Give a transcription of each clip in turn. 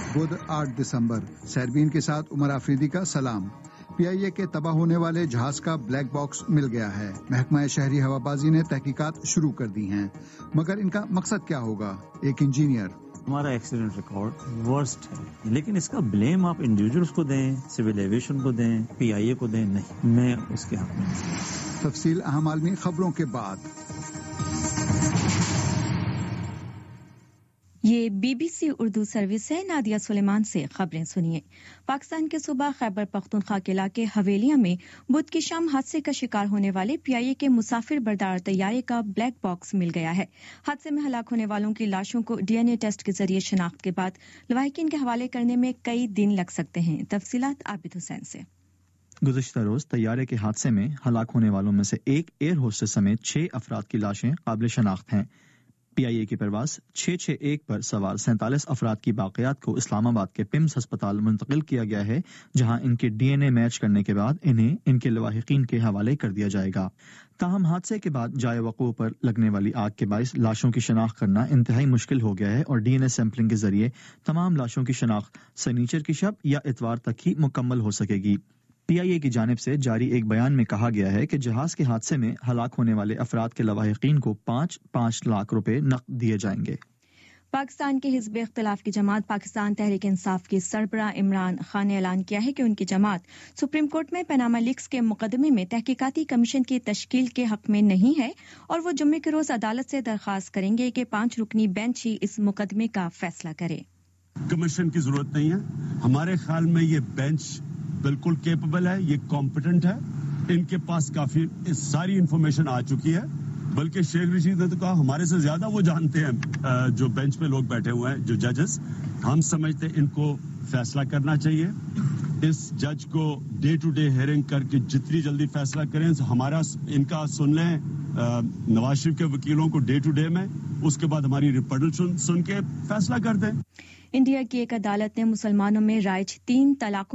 بدھ 8 دسمبر سیربین کے ساتھ عمر آفریدی کا سلام. PIA کے تباہ ہونے والے جہاز کا بلیک باکس مل گیا ہے. محکمہ شہری ہوابازی نے تحقیقات شروع کر دی ہیں, مگر ان کا مقصد کیا ہوگا؟ ایک انجینئر: ہمارا ایکسیڈنٹ ریکارڈ ورسٹ ہے، لیکن اس کا بلیم آپ انڈیویجولز کو دیں، سول ایویشن کو دیں، PIA کو دیں، نہیں، میں اس کے حق میں. تفصیل اہم عالمی خبروں کے بعد. یہ BBC اردو سروس ہے. نادیہ سلیمان سے خبریں سنیے. پاکستان کے صوبہ خیبر پختونخوا کے علاقے حویلیہ میں بدھ کی شام حادثے کا شکار ہونے والے PIA کے مسافر بردار طیارے کا بلیک باکس مل گیا ہے. حادثے میں ہلاک ہونے والوں کی لاشوں کو DNA ٹیسٹ کے ذریعے شناخت کے بعد لواحقین کے حوالے کرنے میں کئی دن لگ سکتے ہیں. تفصیلات عابد حسین سے. گزشتہ روز طیارے کے حادثے میں ہلاک ہونے والوں میں سے ایک ایئر ہوسٹس سمیت 6 افراد کی لاشیں قابل شناخت ہیں. PIA کی پرواز 661 پر سوار 47 افراد کی باقیات کو اسلام آباد کے پمس ہسپتال منتقل کیا گیا ہے، جہاں ان کے DNA میچ کرنے کے بعد انہیں ان کے لواحقین کے حوالے کر دیا جائے گا. تاہم حادثے کے بعد جائے وقوع پر لگنے والی آگ کے باعث لاشوں کی شناخت کرنا انتہائی مشکل ہو گیا ہے اور DNA سیمپلنگ کے ذریعے تمام لاشوں کی شناخت سنیچر کی شب یا اتوار تک ہی مکمل ہو سکے گی. PIA کی جانب سے جاری ایک بیان میں کہا گیا ہے کہ جہاز کے حادثے میں ہلاک ہونے والے افراد کے لواحقین کو 5 لاکھ روپے نقد دیے جائیں گے. پاکستان کے حزب اختلاف کی جماعت پاکستان تحریک انصاف کے سربراہ عمران خان نے اعلان کیا ہے کہ ان کی جماعت سپریم کورٹ میں پاناما لیکس کے مقدمے میں تحقیقاتی کمیشن کی تشکیل کے حق میں نہیں ہے اور وہ جمعے کے روز عدالت سے درخواست کریں گے کہ 5 رکنی بینچ ہی اس مقدمے کا فیصلہ کرے. کمیشن کی ضرورت نہیں ہے. ہمارے خیال میں یہ بینچ بالکل کیپبل ہے، یہ کمپیٹنٹ ہے، ان کے پاس کافی ساری انفارمیشن آ چکی ہے. بلکہ شیخ رشید نے تو کہا ہمارے سے زیادہ وہ جانتے ہیں جو بینچ پہ لوگ بیٹھے ہوئے ہیں، جو ججز. ہم سمجھتے ان کو فیصلہ کرنا چاہیے. اس جج کو ڈے ٹو ڈے ہیئرنگ کر کے جتنی جلدی فیصلہ کریں. ہمارا ان کا سن لیں نواز شریف کے وکیلوں کو ڈے ٹو ڈے میں، اس کے بعد ہماری ریپورٹل سن کے فیصلہ کر دیں. انڈیا کی ایک عدالت نے مسلمانوں میں رائج 3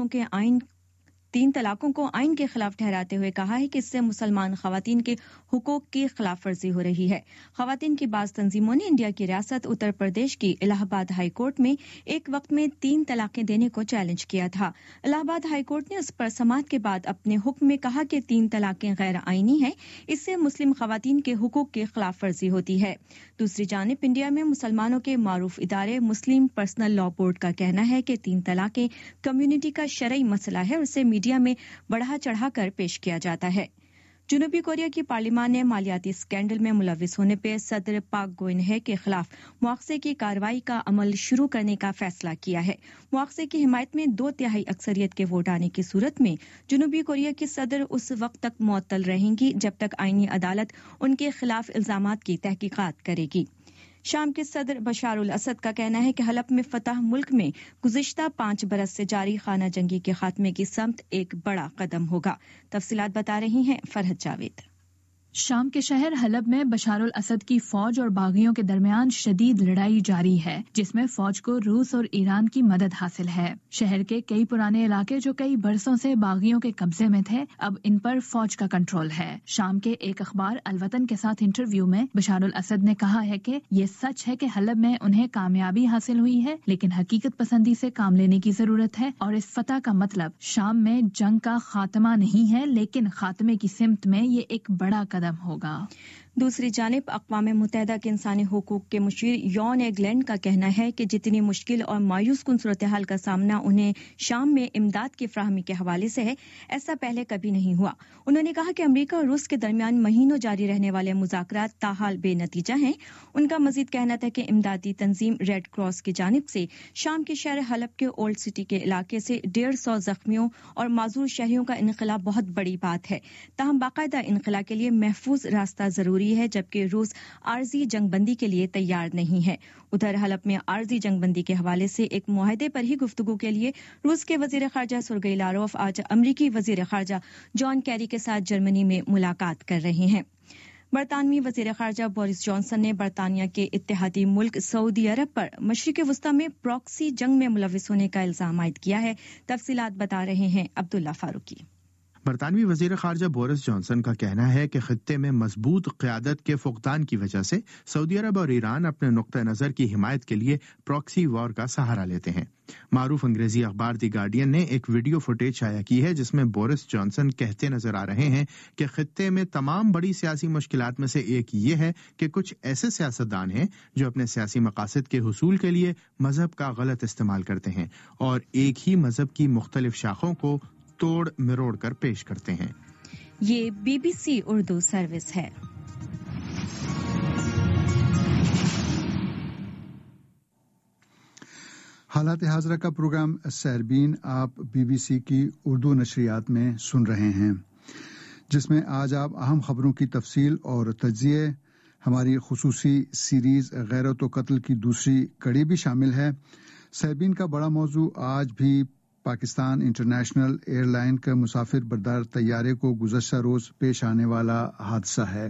طلاقوں کو آئین کے خلاف ٹھہراتے ہوئے کہا ہے کہ اس سے مسلمان خواتین کے حقوق کی خلاف ورزی ہو رہی ہے. خواتین کی بعض تنظیموں نے انڈیا کی ریاست اتر پردیش کی الہ آباد ہائی کورٹ میں ایک وقت میں 3 طلاقیں دینے کو چیلنج کیا تھا. الہ آباد ہائی کورٹ نے اس پر سماعت کے بعد اپنے حکم میں کہا کہ 3 طلاقیں غیر آئینی ہیں، اس سے مسلم خواتین کے حقوق کی خلاف ورزی ہوتی ہے. دوسری جانب انڈیا میں مسلمانوں کے معروف ادارے مسلم پرسنل لا بورڈ کا کہنا ہے کہ 3 طلاقیں کمیونٹی کا شرعی مسئلہ ہے اور اسے میڈیا میں بڑھا چڑھا کر پیش کیا جاتا ہے. جنوبی کوریا کی پارلیمان نے مالیاتی اسکینڈل میں ملوث ہونے پہ صدر پاک گوئنہے کے خلاف مواخذے کی کارروائی کا عمل شروع کرنے کا فیصلہ کیا ہے. مواخذے کی حمایت میں 2/3 اکثریت کے ووٹ آنے کی صورت میں جنوبی کوریا کی صدر اس وقت تک معطل رہیں گی جب تک آئینی عدالت ان کے خلاف الزامات کی تحقیقات کرے گی. شام کے صدر بشار الاسد کا کہنا ہے کہ حلب میں فتح ملک میں گزشتہ 5 برس سے جاری خانہ جنگی کے خاتمے کی سمت ایک بڑا قدم ہوگا. تفصیلات بتا رہی ہیں فرحت جاوید. شام کے شہر حلب میں بشار الاسد کی فوج اور باغیوں کے درمیان شدید لڑائی جاری ہے، جس میں فوج کو روس اور ایران کی مدد حاصل ہے. شہر کے کئی پرانے علاقے جو کئی برسوں سے باغیوں کے قبضے میں تھے، اب ان پر فوج کا کنٹرول ہے. شام کے ایک اخبار الوطن کے ساتھ انٹرویو میں بشار الاسد نے کہا ہے کہ یہ سچ ہے کہ حلب میں انہیں کامیابی حاصل ہوئی ہے، لیکن حقیقت پسندی سے کام لینے کی ضرورت ہے اور اس فتح کا مطلب شام میں جنگ کا خاتمہ نہیں ہے، لیکن خاتمے کی سمت میں یہ ایک بڑا قدم ہوگا. دوسری جانب اقوام متحدہ کے انسانی حقوق کے مشیر یون ایگلینڈ کا کہنا ہے کہ جتنی مشکل اور مایوس کن صورتحال کا سامنا انہیں شام میں امداد کی فراہمی کے حوالے سے ہے، ایسا پہلے کبھی نہیں ہوا. انہوں نے کہا کہ امریکہ اور روس کے درمیان مہینوں جاری رہنے والے مذاکرات تاحال بے نتیجہ ہیں. ان کا مزید کہنا تھا کہ امدادی تنظیم ریڈ کراس کی جانب سے شام کے شہر حلب کے اولڈ سٹی کے علاقے سے 150 زخمیوں اور معذور شہریوں کا انخلا بہت بڑی بات ہے. تاہم باقاعدہ انخلا کے لیے محفوظ راستہ ضروری ہے، جبکہ روس عارضی جنگ بندی کے لیے تیار نہیں ہے. ادھر حلب میں عارضی جنگ بندی کے حوالے سے ایک معاہدے پر ہی گفتگو کے لیے روس کے وزیر خارجہ سرگئی لاروف آج امریکی وزیر خارجہ جان کیری کے ساتھ جرمنی میں ملاقات کر رہے ہیں. برطانوی وزیر خارجہ بورس جانسن نے برطانیہ کے اتحادی ملک سعودی عرب پر مشرق وسطی میں پراکسی جنگ میں ملوث ہونے کا الزام عائد کیا ہے. تفصیلات بتا رہے ہیں عبداللہ فاروقی. برطانوی وزیر خارجہ بورس جانسن کا کہنا ہے کہ خطے میں مضبوط قیادت کے فقدان کی وجہ سے سعودی عرب اور ایران اپنے نقطہ نظر کی حمایت کے لیے پراکسی وار کا سہارا لیتے ہیں۔ معروف انگریزی اخبار دی گارڈین نے ایک ویڈیو فوٹیج شائع کی ہے جس میں بورس جانسن کہتے نظر آ رہے ہیں کہ خطے میں تمام بڑی سیاسی مشکلات میں سے ایک یہ ہے کہ کچھ ایسے سیاستدان ہیں جو اپنے سیاسی مقاصد کے حصول کے لیے مذہب کا غلط استعمال کرتے ہیں اور ایک ہی مذہب کی مختلف شاخوں کو توڑ مروڑ کر پیش کرتے ہیں۔ یہ BBC اردو سروس ہے۔ حالات حاضرہ کا پروگرام سیربین آپ BBC کی اردو نشریات میں سن رہے ہیں، جس میں آج آپ اہم خبروں کی تفصیل اور تجزیے، ہماری خصوصی سیریز غیرت و قتل کی دوسری کڑی بھی شامل ہے۔ سیربین کا بڑا موضوع آج بھی پاکستان انٹرنیشنل ایئر لائن کے مسافر بردار طیارے کو گزشتہ روز پیش آنے والا حادثہ ہے۔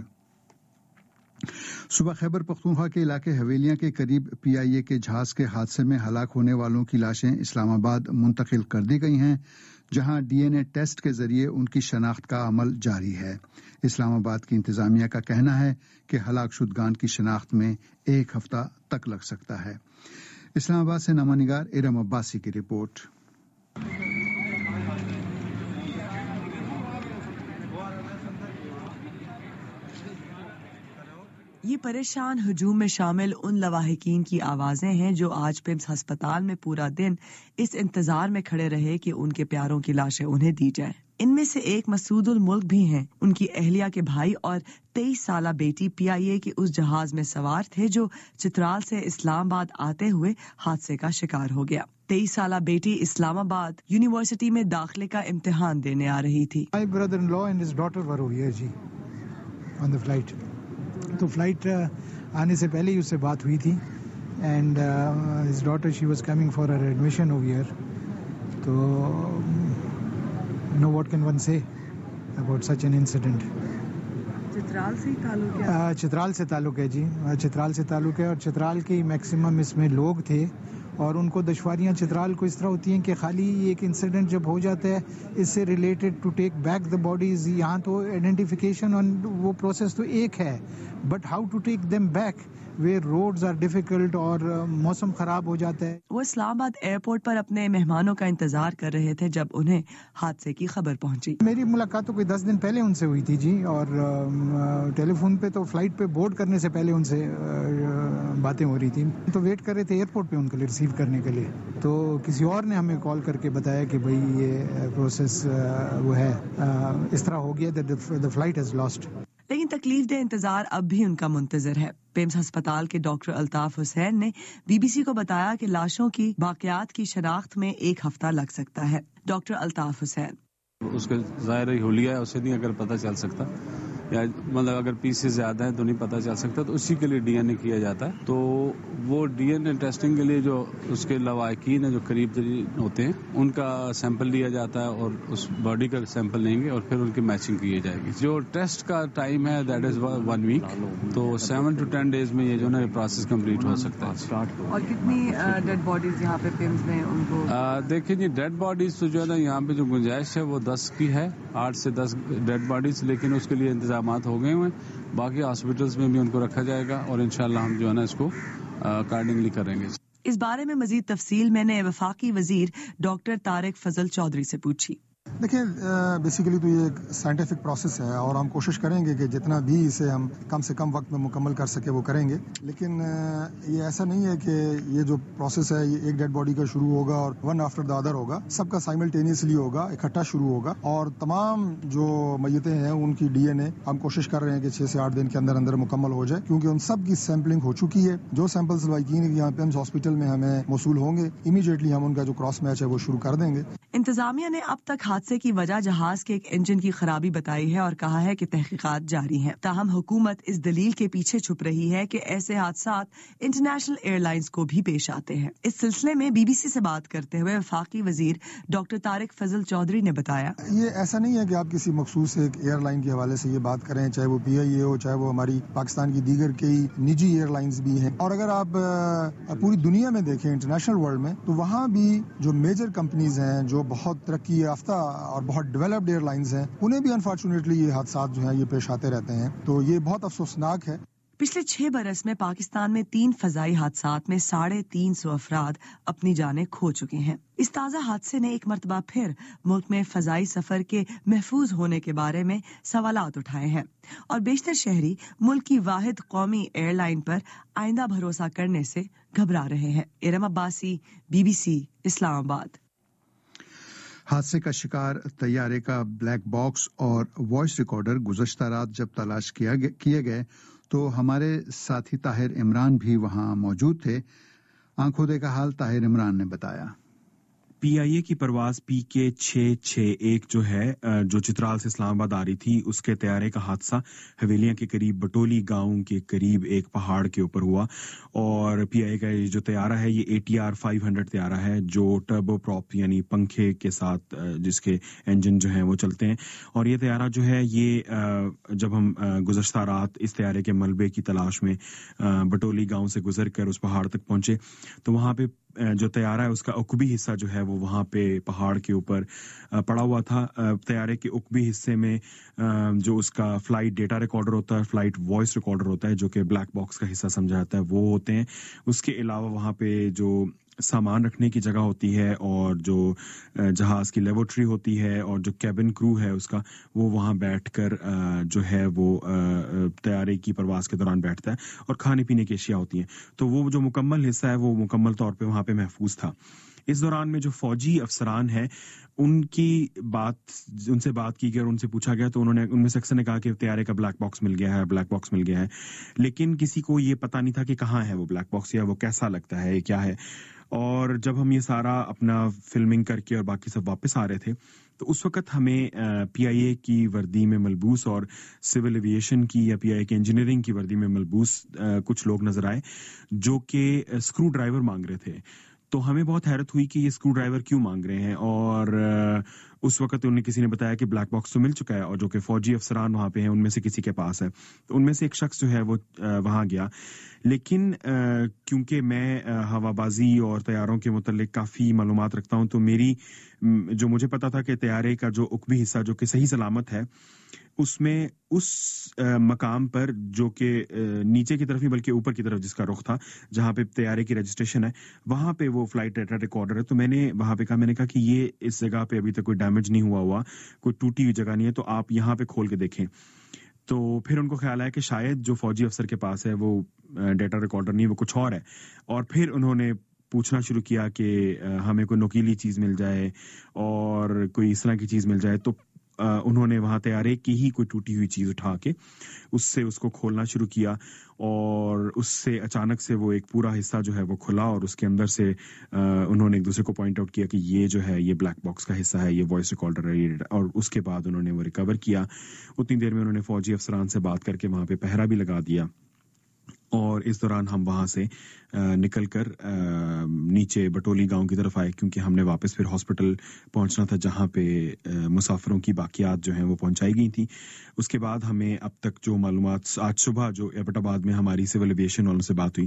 صبح خیبر پختونخوا کے علاقے حویلیاں کے قریب PIA کے جہاز کے حادثے میں ہلاک ہونے والوں کی لاشیں اسلام آباد منتقل کر دی گئی ہیں، جہاں DNA ٹیسٹ کے ذریعے ان کی شناخت کا عمل جاری ہے۔ اسلام آباد کی انتظامیہ کا کہنا ہے کہ ہلاک شدگان کی شناخت میں 1 ہفتہ تک لگ سکتا ہے۔ اسلام آباد سے نامہ نگار ارم عباسی کی رپورٹ۔ یہ پریشان ہجوم میں شامل ان لواحقین کی آوازیں ہیں جو آج پیمز ہسپتال میں پورا دن اس انتظار میں کھڑے رہے کہ ان کے پیاروں کی لاشیں انہیں دی جائیں۔ ان میں سے ایک مسعود الملک بھی ہیں۔ ان کی اہلیہ کے بھائی اور 23 سالہ بیٹی PIA کے اس جہاز میں سوار تھے جو چترال سے اسلام آباد آتے ہوئے حادثے کا شکار ہو گیا۔ 23 سالہ بیٹی اسلام آباد یونیورسٹی میں داخلے کا امتحان دینے آ رہی تھی۔ My brother-in-law and his daughter were over here جی on the flight. تو فلائٹ آنے سے پہلے ہی اس سے بات ہوئی تھی and his daughter she was coming for her admission over here. تو know what can one say about such an incident. Chitral سے تعلق ہے؟ چترال سے تعلق ہے جی، چترال سے تعلق ہے اور چترال کے میکسیمم اس میں لوگ تھے اور ان کو دشواریاں چترال کو اس طرح ہوتی ہیں کہ خالی ایک انسیڈنٹ جب ہو جاتا ہے اس سے related to take back the bodies, یہاں تو آئیڈینٹیفیکیشن اور وہ پروسیس تو ایک ہے، but how to take them back where roads are difficult اور موسم خراب ہو جاتا ہے۔ وہ اسلام آباد ایئرپورٹ پر اپنے مہمانوں کا انتظار کر رہے تھے جب انہیں حادثے کی خبر پہنچی۔ میری ملاقات تو کوئی 10 دن پہلے ان سے ہوئی تھی جی، اور ٹیلی فون پہ تو فلائٹ پہ بورڈ کرنے سے پہلے ان سے باتیں ہو رہی تھی، تو ویٹ کر رہے تھے ایئرپورٹ پہ ان کے لیے ریسیو کرنے کے لیے، تو کسی اور نے ہمیں کال کر کے بتایا کہ بھائی یہ پروسیس وہ ہے اس طرح ہو گیا the flight has lost۔ لیکن تکلیف دہ انتظار اب بھی ان کا منتظر ہے۔ پیمز ہسپتال کے ڈاکٹر الطاف حسین نے BBC کو بتایا کہ لاشوں کی باقیات کی شناخت میں 1 ہفتہ لگ سکتا ہے۔ ڈاکٹر الطاف حسین: اس کا ظاہر حلیہ ہے، اسے نہیں اگر پتہ چل سکتا، یا مطلب اگر پیسز زیادہ ہیں تو نہیں پتہ چل سکتا، تو اسی کے لیے DNA کیا جاتا ہے۔ تو وہ DNA ٹیسٹنگ کے لیے جو اس کے لواحقین ہیں جو قریب ترین ہوتے ہیں ان کا سیمپل لیا جاتا ہے اور اس باڈی کا سیمپل لیں گے اور پھر ان کی میچنگ کی جائے گی۔ جو ٹیسٹ کا ٹائم ہے دیٹ از 1 ویک، تو 7 to 10 days میں یہ جو ہے پروسیس کمپلیٹ ہو سکتا ہے۔ اور کتنی ڈیڈ باڈیز یہاں پہ پیمز میں ان کو؟ دیکھیں جی، ڈیڈ باڈیز تو جو ہے نا یہاں پہ جو گنجائش ہے وہ 10 کی ہے، 8 سے 10 ڈیڈ باڈیز، لیکن اس کے لیے انتظامات ہو گئے ہوئے ہیں، باقی ہاسپٹلس میں بھی ان کو رکھا جائے گا اور انشاءاللہ ہم جو ہے نا اس کو اکارڈنگلی کریں گے۔ اس بارے میں مزید تفصیل میں نے وفاقی وزیر ڈاکٹر طارق فضل چودھری سے پوچھی۔ دیکھیں بیسیکلی تو یہ ایک سائنٹیفک پروسیس ہے اور ہم کوشش کریں گے کہ جتنا بھی اسے ہم کم سے کم وقت میں مکمل کر سکے وہ کریں گے، لیکن یہ ایسا نہیں ہے کہ یہ جو پروسیس ہے یہ ایک ڈیڈ باڈی کا شروع ہوگا اور ون آفٹر دا ادر ہوگا، سب کا سائملٹینیسلی ہوگا، اکٹھا شروع ہوگا، اور تمام جو میتیں ہیں ان کی DNA ہم کوشش کر رہے ہیں کہ 6 سے 8 دن کے اندر اندر مکمل ہو جائے، کیونکہ ان سب کی سیمپلنگ ہو چکی ہے۔ جو سیمپلز لائقین یہاں پیمز ہاسپٹل میں ہمیں موصول ہوں گے، امیڈیٹلی ہم ان کا جو کراس میچ ہے وہ شروع کر دیں گے۔ انتظامیہ نے اب تک حادثے کی وجہ جہاز کے ایک انجن کی خرابی بتائی ہے اور کہا ہے کہ تحقیقات جاری ہیں، تاہم حکومت اس دلیل کے پیچھے چھپ رہی ہے کہ ایسے حادثات انٹرنیشنل ایئر لائنز کو بھی پیش آتے ہیں۔ اس سلسلے میں BBC سے بات کرتے ہوئے وفاقی وزیر ڈاکٹر طارق فضل چودھری نے بتایا، یہ ایسا نہیں ہے کہ آپ کسی مخصوص ایک ایئر لائن کے حوالے سے یہ بات کریں، چاہے وہ PIA ہو، چاہے وہ ہماری پاکستان کی دیگر کئی نجی ایئر لائنز بھی ہیں، اور اگر آپ پوری دنیا میں دیکھیں انٹرنیشنل ورلڈ میں، تو وہاں بھی جو میجر کمپنیز ہیں جو بہت ترقی یافتہ اور بہت ڈیولپڈ ایئر لائنز ہیں انہیں بھی انفارچونیٹلی یہ حادثات جو ہیں یہ پیش آتے رہتے ہیں، تو یہ بہت افسوسناک ہے۔ پچھلے 6 برس میں پاکستان میں 3 فضائی حادثات میں 350 افراد اپنی جانیں کھو چکے ہیں۔ اس تازہ حادثے نے ایک مرتبہ پھر ملک میں فضائی سفر کے محفوظ ہونے کے بارے میں سوالات اٹھائے ہیں اور بیشتر شہری ملک کی واحد قومی ایئر لائن پر آئندہ بھروسہ کرنے سے گھبرا رہے ہیں۔ ارم عباسی، BBC، اسلام آباد۔ حادثے کا شکار طیارے کا بلیک باکس اور وائس ریکارڈر گزشتہ رات جب تلاش کیے گئے تو ہمارے ساتھی طاہر عمران بھی وہاں موجود تھے۔ آنکھوں دیکھا حال طاہر عمران نے بتایا۔ PIA کی پرواز PK661 جو ہے جو چترال سے اسلام آباد آ رہی تھی، اس کے طیارے کا حادثہ حویلیاں کے قریب بٹولی گاؤں کے قریب ایک پہاڑ کے اوپر ہوا، اور PIA کا جو طیارہ ہے یہ ATR 500 طیارہ ہے جو ٹربو پراپ یعنی پنکھے کے ساتھ جس کے انجن جو ہیں وہ چلتے ہیں، اور یہ طیارہ جو ہے یہ جب ہم گزشتہ رات اس طیارے کے ملبے کی تلاش میں بٹولی گاؤں سے گزر کر اس پہاڑ تک پہنچے تو وہاں پہ جو طیارہ ہے اس کا عقبی حصہ جو ہے وہ وہاں پہ پہاڑ کے اوپر پڑا ہوا تھا۔ طیارے کے عقبی حصے میں جو اس کا فلائٹ ڈیٹا ریکارڈر ہوتا ہے، فلائٹ وائس ریکارڈر ہوتا ہے جو کہ بلیک باکس کا حصہ سمجھا جاتا ہے، وہ ہوتے ہیں۔ اس کے علاوہ وہاں پہ جو سامان رکھنے کی جگہ ہوتی ہے اور جو جہاز کی لیبورٹری ہوتی ہے اور جو کیبن کرو ہے اس کا، وہ وہاں بیٹھ کر جو ہے وہ طیارے کی پرواز کے دوران بیٹھتا ہے، اور کھانے پینے کی اشیاء ہوتی ہیں، تو وہ جو مکمل حصہ ہے وہ مکمل طور پہ وہاں پہ محفوظ تھا۔ اس دوران میں جو فوجی افسران ہیں ان سے بات کی گئی اور ان سے پوچھا گیا تو ان میں سے اکثر نے کہا کہ طیارے کا بلیک باکس مل گیا ہے، لیکن کسی کو یہ پتہ نہیں تھا کہ کہاں ہے وہ بلیک باکس یا وہ کیسا لگتا ہے، کیا ہے۔ اور جب ہم یہ سارا اپنا فلمنگ کر کے اور باقی سب واپس آ رہے تھے تو اس وقت ہمیں PIA کی وردی میں ملبوس اور سول ایویشن کی یا PIA کی انجینئرنگ کی وردی میں ملبوس کچھ لوگ نظر آئے جو کہ اسکرو ڈرائیور مانگ رہے تھے۔ تو ہمیں بہت حیرت ہوئی کہ یہ اسکرو ڈرائیور کیوں مانگ رہے ہیں، اور اس وقت انہیں کسی نے بتایا کہ بلیک باکس تو مل چکا ہے اور جو کہ فوجی افسران وہاں پہ ہیں ان میں سے کسی کے پاس ہے، تو ان میں سے ایک شخص جو ہے وہ وہاں گیا۔ لیکن کیونکہ میں ہوا بازی اور طیاروں کے متعلق کافی معلومات رکھتا ہوں، تو جو مجھے پتا تھا کہ طیارے کا جو عقبی حصہ جو کہ صحیح سلامت ہے، اس میں اس مقام پر جو کہ نیچے کی طرف نہیں بلکہ اوپر کی طرف جس کا رخ تھا جہاں پہ طیارے کی رجسٹریشن ہے، وہاں پہ وہ فلائٹ ڈیٹا ریکارڈر ہے۔ تو میں نے وہاں پہ کہا کہ یہ اس جگہ پہ ابھی تک کوئی ڈیمیج نہیں ہوا، کوئی ٹوٹی ہوئی جگہ نہیں ہے، تو آپ یہاں پہ کھول کے دیکھیں۔ تو پھر ان کو خیال آیا کہ شاید جو فوجی افسر کے پاس ہے وہ ڈیٹا ریکارڈر نہیں، وہ کچھ اور ہے، اور پھر انہوں نے پوچھنا شروع کیا کہ ہمیں کوئی نوکیلی چیز مل جائے اور کوئی اس طرح کی چیز مل جائے۔ تو انہوں نے وہاں طیارے کی ہی کوئی ٹوٹی ہوئی چیز اٹھا کے اس کو کھولنا شروع کیا، اور اس سے اچانک سے وہ ایک پورا حصہ جو ہے وہ کھلا، اور اس کے اندر سے انہوں نے ایک دوسرے کو پوائنٹ آؤٹ کیا کہ یہ جو ہے یہ بلیک باکس کا حصہ ہے، یہ وائس ریکارڈر ہے، اور اس کے بعد انہوں نے وہ ریکور کیا۔ اتنی دیر میں انہوں نے فوجی افسران سے بات کر کے وہاں پہ پہرا بھی لگا دیا، اور اس دوران ہم وہاں سے نکل کر نیچے بٹولی گاؤں کی طرف آئے، کیونکہ ہم نے واپس پھر ہاسپٹل پہنچنا تھا جہاں پہ مسافروں کی باقیات جو ہیں وہ پہنچائی گئی تھیں۔ اس کے بعد ہمیں اب تک جو معلومات آج صبح جو ایبٹ آباد میں ہماری سول ایویشن والوں سے بات ہوئی،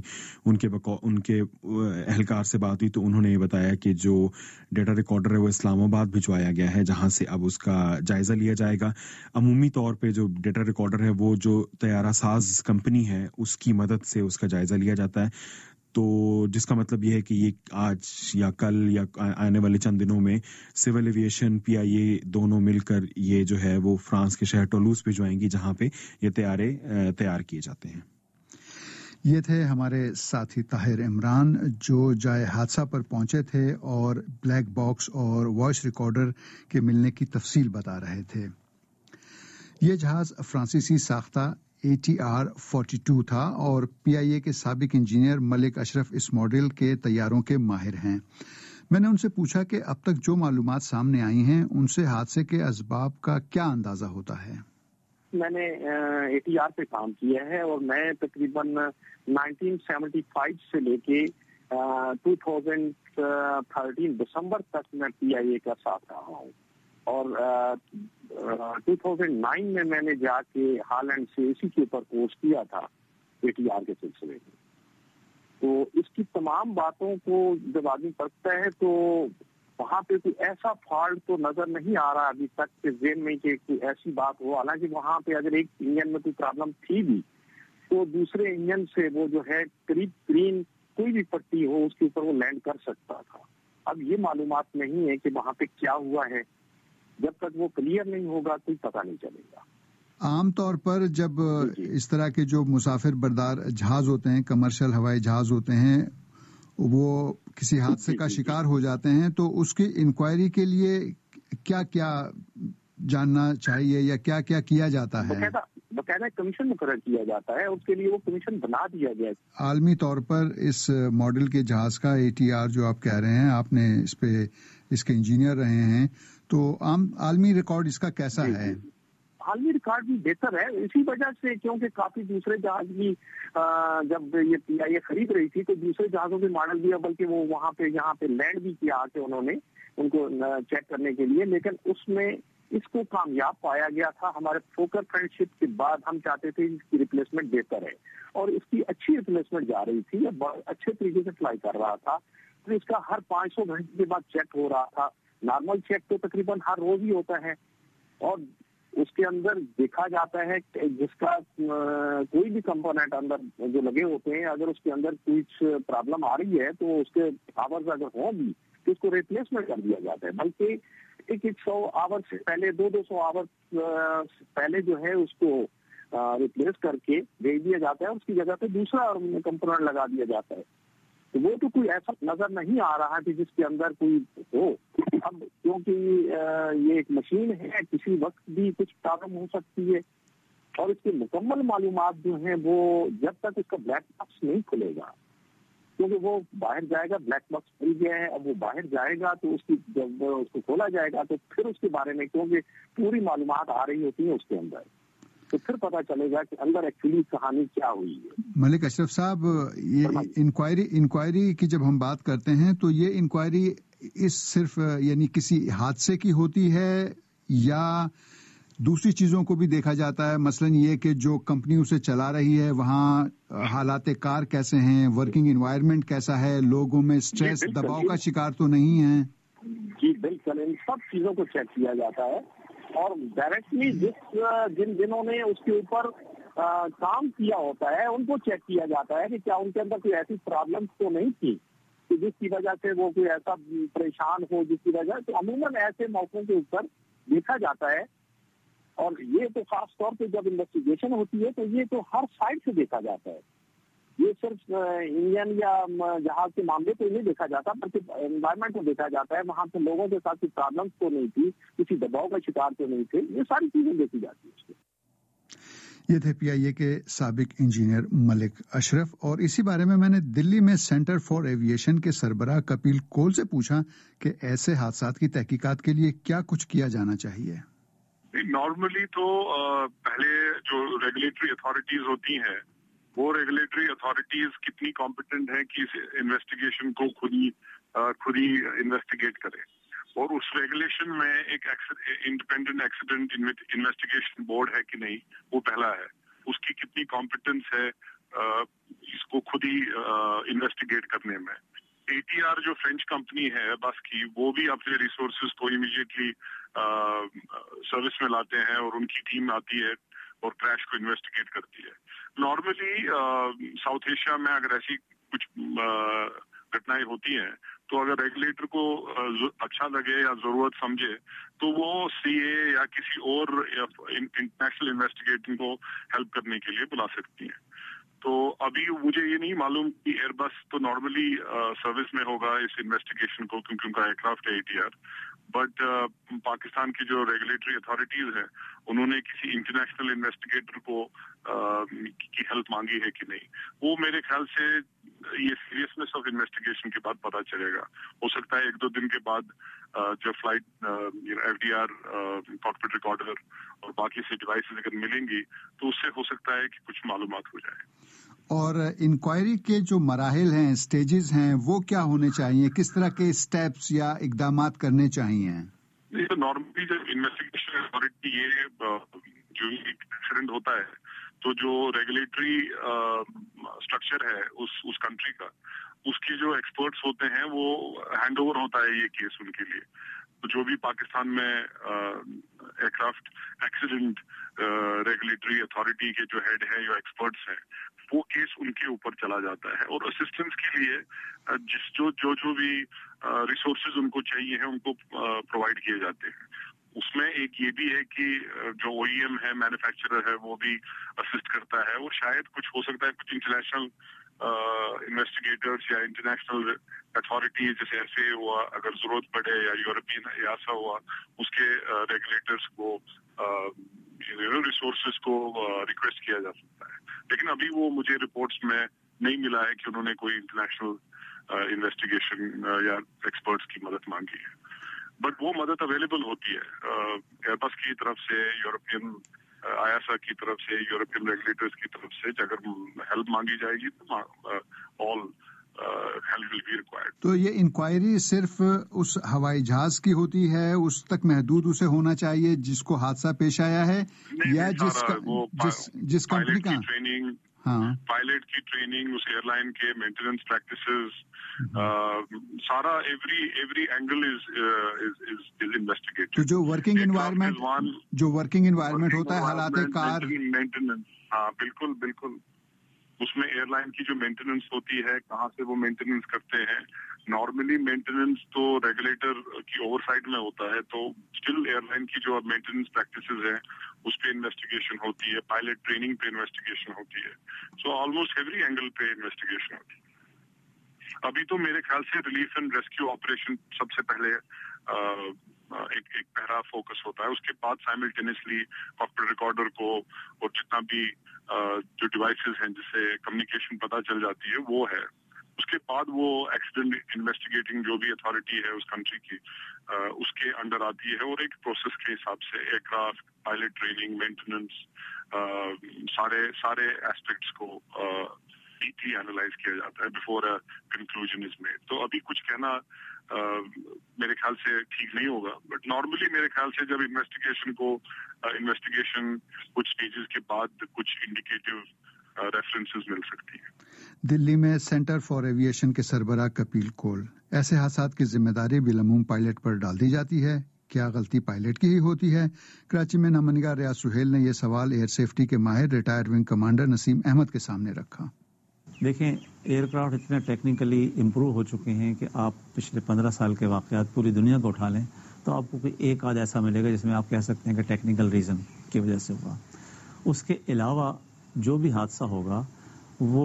ان کے اہلکار سے بات ہوئی، تو انہوں نے یہ بتایا کہ جو ڈیٹا ریکارڈر ہے وہ اسلام آباد بھجوایا گیا ہے، جہاں سے اب اس کا جائزہ لیا جائے گا۔ عمومی طور پہ جو ڈیٹا ریکارڈر ہے وہ جو طیارہ ساز کمپنی ہے اس کی مدد سے اس کا جائزہ لیا جاتا ہے، تو جس کا مطلب یہ ہے کہ یہ آج یا کل یا آنے والے چند دنوں میں سول ایویشن PIA دونوں مل کر یہ جو ہے وہ فرانس کے شہر ٹولوز بھجوائیں گی جہاں پہ یہ طیارے تیار کیے جاتے ہیں۔ یہ تھے ہمارے ساتھی طاہر عمران جو جائے حادثہ پر پہنچے تھے اور بلیک باکس اور وائس ریکارڈر کے ملنے کی تفصیل بتا رہے تھے۔ یہ جہاز فرانسیسی ساختہ ATR 42 تھا اور PIA کے سابق انجینئر ملک اشرف اس ماڈل کے طیاروں کے ماہر ہیں۔ میں نے ان سے پوچھا کہ اب تک جو معلومات سامنے آئی ہیں ان سے حادثے کے اسباب کا کیا اندازہ ہوتا ہے۔ میں نے ATR پہ کام کیا ہے اور میں تقریباً 1975 سے لے کے 2013 دسمبر تک میں PIA کا ساتھ رہا ہوں، اور 2009 میں نے جا کے ہالینڈ سے اسی کے اوپر کورس کیا تھا ATR کے سلسلے میں۔ تو اس کی تمام باتوں کو جب آدمی پڑھتا ہے تو वहाँ पे कोई ऐसा फॉल्ट तो नजर नहीं आ रहा अभी तक के ज़हन में कि कोई ऐसी बात हो। हालांकि वहाँ पे अगर एक इंजन में कोई प्रॉब्लम थी भी तो दूसरे इंजन से वो जो है करीब कोई भी पट्टी हो उसके ऊपर वो लैंड कर सकता था। अब ये मालूमात नहीं है कि वहाँ पे क्या हुआ है, जब तक वो क्लियर नहीं होगा कोई पता नहीं चलेगा। आमतौर पर जब इस तरह के जो मुसाफिर बरदार जहाज होते हैं, कमर्शियल हवाई जहाज होते हैं, वो किसी हादसे का शिकार हो जाते हैं तो उसकी इंक्वायरी के लिए क्या क्या जानना चाहिए या क्या क्या किया जाता है? बकायदा कमीशन मुकर्रर किया जाता है, उसके लिए वो कमीशन बना दिया गया है। आलमी तौर पर इस मॉडल के जहाज का ATR जो आप कह रहे हैं, आपने इस पे इसके इंजीनियर रहे हैं, तो आलमी रिकॉर्ड इसका कैसा है? आलमी रिकॉर्ड भी बेहतर है इसी वजह से क्योंकि काफी दूसरे जहाज भी जब ये PIA खरीद रही थी तो दूसरे जहाजों के मॉडल भी, बल्कि वो वहाँ पे यहाँ पे लैंड भी किया आके उन्होंने उनको चेक करने के लिए, लेकिन उसमें इसको कामयाब पाया गया था। हमारे फोकर फ्रेंडशिप के बाद हम चाहते थे इसकी रिप्लेसमेंट बेहतर है और इसकी अच्छी रिप्लेसमेंट जा रही थी, बहुत अच्छे तरीके से फ्लाई कर रहा था। तो इसका हर 500 घंटे के बाद चेक हो रहा था। नॉर्मल चेक तो तकरीबन हर रोज ही होता है और उसके अंदर देखा जाता है कि जिसका कोई भी कंपोनेंट अंदर जो लगे होते हैं, अगर उसके अंदर कुछ प्रॉब्लम आ रही है तो उसके आवर्स अगर हो भी तो उसको रिप्लेसमेंट कर दिया जाता है। बल्कि 100 आवर से पहले 200 आवर पहले जो है उसको रिप्लेस करके भेज दिया जाता है, उसकी जगह पे दूसरा कंपोनेंट लगा दिया जाता है। तो वो तो कोई ऐसा नजर नहीं आ रहा कि जिसके अंदर कोई हो। अब क्योंकि ये एक मशीन है, किसी वक्त भी कुछ प्रॉब्लम हो सकती है और इसके मुकम्मल मालूमात जो हैं वो जब तक इसका ब्लैक बॉक्स नहीं खुलेगा, क्योंकि वो बाहर जाएगा, ब्लैक बॉक्स खुल गया है, अब वो बाहर जाएगा तो उसकी जब उसको खोला जाएगा तो फिर उसके बारे में, क्योंकि पूरी मालूमात आ रही होती है उसके अंदर, तो फिर पता चलेगा कि अंदर एक्चुअली कहानी क्या हुई है। मलिक अशरफ साहब, ये इंक्वायरी की जब हम बात करते हैं तो ये इंक्वायरी इस सिर्फ यानी किसी हादसे की होती है या दूसरी चीजों को भी देखा जाता है? मसलन ये कि जो कंपनी उसे चला रही है वहाँ हालात कार कैसे हैं, वर्किंग एनवायरनमेंट कैसा है, लोगों में स्ट्रेस दबाव का शिकार तो नहीं है? जी बिल्कुल, इन सब चीजों को चेक किया जाता है और डायरेक्टली जिन्होंने उसके ऊपर काम किया होता है उनको चेक किया जाता है कि क्या उनके अंदर कोई ऐसी प्रॉब्लम तो नहीं थी कि जिसकी वजह से वो कोई ऐसा परेशान हो जिसकी वजह से। अमूमन ऐसे मौकों के ऊपर देखा जाता है और ये तो खास तौर पे जब इन्वेस्टिगेशन होती है तो ये तो हर साइड से देखा जाता है। ये सिर्फ इंजन या जहाज के मामले को नहीं देखा जाता बल्कि एनवायरमेंट को देखा जाता है, वहाँ पे लोगों के साथ कोई प्रॉब्लम तो नहीं थी, किसी दबाव का शिकार तो नहीं थे, ये सारी चीजें देखी जाती है। ये थे PIA के साबिक इंजीनियर मलिक अशरफ। और इसी बारे में मैंने दिल्ली में सेंटर फॉर एविएशन के सरबराह कपिल कोल से पूछा कि ऐसे हादसात की तहकीकात के लिए क्या कुछ किया जाना चाहिए। नॉर्मली तो पहले जो रेगुलेटरी अथॉरिटीज होती हैं वो रेगुलेटरी अथॉरिटीज कितनी कॉम्पिटेंट है कि इस इन्वेस्टिगेशन को खुद ही इन्वेस्टिगेट करें, और उस रेगुलेशन में एक इंडिपेंडेंट एक्सीडेंट इन्वेस्टिगेशन बोर्ड है कि नहीं, वो पहला है। उसकी कितनी कॉम्पिटेंस है इसको खुद ही इन्वेस्टिगेट करने में। ATR जो फ्रेंच कंपनी है बस की, वो भी अपने रिसोर्सेज को इमीडिएटली सर्विस में लाते हैं और उनकी टीम आती है और क्रैश को इन्वेस्टिगेट करती है। नॉर्मली साउथ एशिया में अगर ऐसी कुछ घटनाएं होती हैं तो अगर रेगुलेटर को अच्छा लगे या जरूरत समझे तो वो CA या किसी और इंटरनेशनल इन्वेस्टिगेटिंग को हेल्प करने के लिए बुला सकती हैं। तो अभी मुझे ये नहीं मालूम कि एयरबस तो नॉर्मली सर्विस में होगा इस इन्वेस्टिगेशन को, क्योंकि उनका एयरक्राफ्ट है ATR, बट पाकिस्तान की जो रेगुलेटरी अथॉरिटीज हैं उन्होंने किसी इंटरनेशनल इन्वेस्टिगेटर को की हेल्प मांगी है कि नहीं, वो मेरे ख्याल से ये सीरियसनेस ऑफ इन्वेस्टिगेशन के बाद पता चलेगा। हो सकता है 1-2 दिन के बाद जब फ्लाइट FDR कॉकपिट रिकॉर्डर और बाकी से डिवाइसेस अगर मिलेंगी तो उससे हो सकता है कि कुछ मालूमात हो जाए। और इंक्वायरी के जो मराहिल हैं, स्टेजेस हैं, वो क्या होने चाहिए? किस तरह के स्टेप्स या इकदामात करने चाहिए? ये तो नॉर्मली जब इन्वेस्टिगेशन अथॉरिटी ये जो एक्सीडेंट होता है तो जो रेगुलेटरी स्ट्रक्चर है उस कंट्री का, उसके जो एक्सपर्ट्स होते हैं वो हैंड ओवर होता है ये केस उनके लिए। तो जो भी पाकिस्तान में एयरक्राफ्ट एक्सीडेंट रेगुलेटरी अथॉरिटी के जो हेड है या एक्सपर्ट्स हैं, वो केस उनके ऊपर चला जाता है और असिस्टेंस के लिए जो भी रिसोर्सेज उनको चाहिए हैं उनको प्रोवाइड किए जाते हैं। उसमें एक ये भी है कि जो OEM है, मैन्युफैक्चरर है, वो भी असिस्ट करता है और शायद कुछ हो सकता है कुछ इंटरनेशनल इन्वेस्टिगेटर्स या इंटरनेशनल अथॉरिटीज जैसे FAA हुआ, अगर जरूरत पड़े, या यूरोपियन EASA हुआ, उसके रेगुलेटर्स को रिसोर्सेज को रिक्वेस्ट किया जा सकता है। लेकिन अभी वो मुझे रिपोर्ट्स में नहीं मिला है कि उन्होंने कोई इंटरनेशनल इन्वेस्टिगेशन या एक्सपर्ट्स की मदद मांगी है, बट वो मदद अवेलेबल होती है एयरबस की तरफ से, यूरोपियन EASA की तरफ से, यूरोपियन रेगुलेटर्स की तरफ से। अगर हेल्प मांगी जाएगी तो all help will be required. तो ये इंक्वायरी सिर्फ उस हवाई जहाज की होती है, उस तक महदूद उसे होना चाहिए जिसको हादसा पेश आया है, या जिस कंपनी का ट्रेनिंग, पायलट की ट्रेनिंग, उस एयरलाइन के मेंटेनेंस प्रैक्टिसेस, सारा एवरी एंगल इज इन्वेस्टिगेटेड। तो जो वर्किंग एनवायरनमेंट होता है, हालात कार, मेंटेनेंस, हाँ बिल्कुल उसमें एयरलाइन की जो मेंटेनेंस होती है, कहाँ से वो मेंटेनेंस करते हैं। नॉर्मली मेंटेनेंस तो रेगुलेटर की ओवरसाइट में होता है, तो स्टिल एयरलाइन की जो मेंटेनेंस प्रैक्टिसेस हैं उस पे इन्वेस्टिगेशन होती है, पायलट ट्रेनिंग पे इन्वेस्टिगेशन होती है। सो ऑलमोस्ट एवरी एंगल पे इन्वेस्टिगेशन होती है। अभी तो मेरे ख्याल से रिलीफ एंड रेस्क्यू ऑपरेशन सबसे पहले एक पहला फोकस होता है, उसके बाद साइमल्टेनियसली कॉकपिट रिकॉर्डर को और जितना भी जो डिवाइसेस हैं जिससे कम्युनिकेशन पता चल जाती है वो है। उसके बाद वो एक्सीडेंट इन्वेस्टिगेटिंग जो भी अथॉरिटी है उस कंट्री की उसके अंडर आती है और एक प्रोसेस के हिसाब से एयरक्राफ्ट, पायलट ट्रेनिंग, मेंटेनेंस, सारे एस्पेक्ट्स को डीपली एनालाइज किया जाता है before a conclusion is made. तो अभी कुछ कहना मेरे ख्याल से ठीक नहीं होगा, बट नॉर्मली मेरे ख्याल से जब इन्वेस्टिगेशन कुछ स्टेजेस के बाद कुछ इंडिकेटिव रेफरेंसेस मिल सकती है। दिल्ली में सेंटर फॉर एविएशन के सरबराह कपिल कोल, ऐसे हादसात की जिम्मेदारी बिलअमूम पायलट पर डाल दी जाती है, क्या गलती पायलट की ही होती है? कराची में नमनगार रियाज सुहेल ने यह सवाल एयर सेफ्टी के माहिर retired wing commander Naseem Ahmed के सामने रखा। देखें, एयरक्राफ्ट इतने टेक्निकली इम्प्रूव हो चुके हैं कि आप पिछले 15 साल के वाक़यात पूरी दुनिया को उठा लें तो आपको कोई एक आध ऐसा मिलेगा जिसमें आप कह सकते हैं कि टेक्निकल रीज़न की वजह से हुआ। उसके अलावा जो भी हादसा होगा वो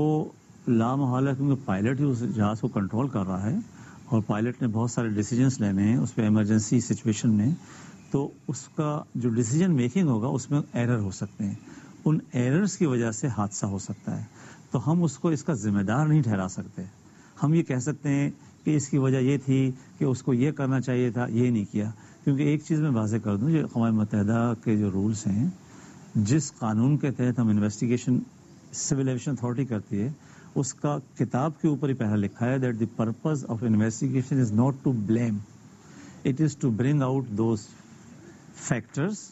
लामहला, क्योंकि पायलट ही उस जहाज़ को कंट्रोल कर रहा है और पायलट ने बहुत सारे डिसीजंस लेने हैं उस पर इमरजेंसी सिचुएशन में, तो उसका जो डिसीजन मेकिंग होगा उसमें एरर हो सकते हैं। उन एरर्स की वजह से हादसा हो सकता है, तो हम उसको इसका जिम्मेदार नहीं ठहरा सकते। हम ये कह सकते हैं कि इसकी वजह ये थी कि उसको ये करना चाहिए था, ये नहीं किया। क्योंकि एक चीज़ मैं वाज़ेह कर दूं, जो अक़वाम मुत्तहिदा के जो रूल्स हैं, जिस कानून के तहत हम इन्वेस्टिगेशन सिविल एविएशन अथॉरिटी करती है, उसका किताब के ऊपर ही पहला लिखा है that the purpose of investigation is not to blame, it is to bring out those factors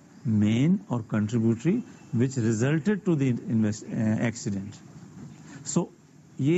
main और contributory which resulted to the accident. So ये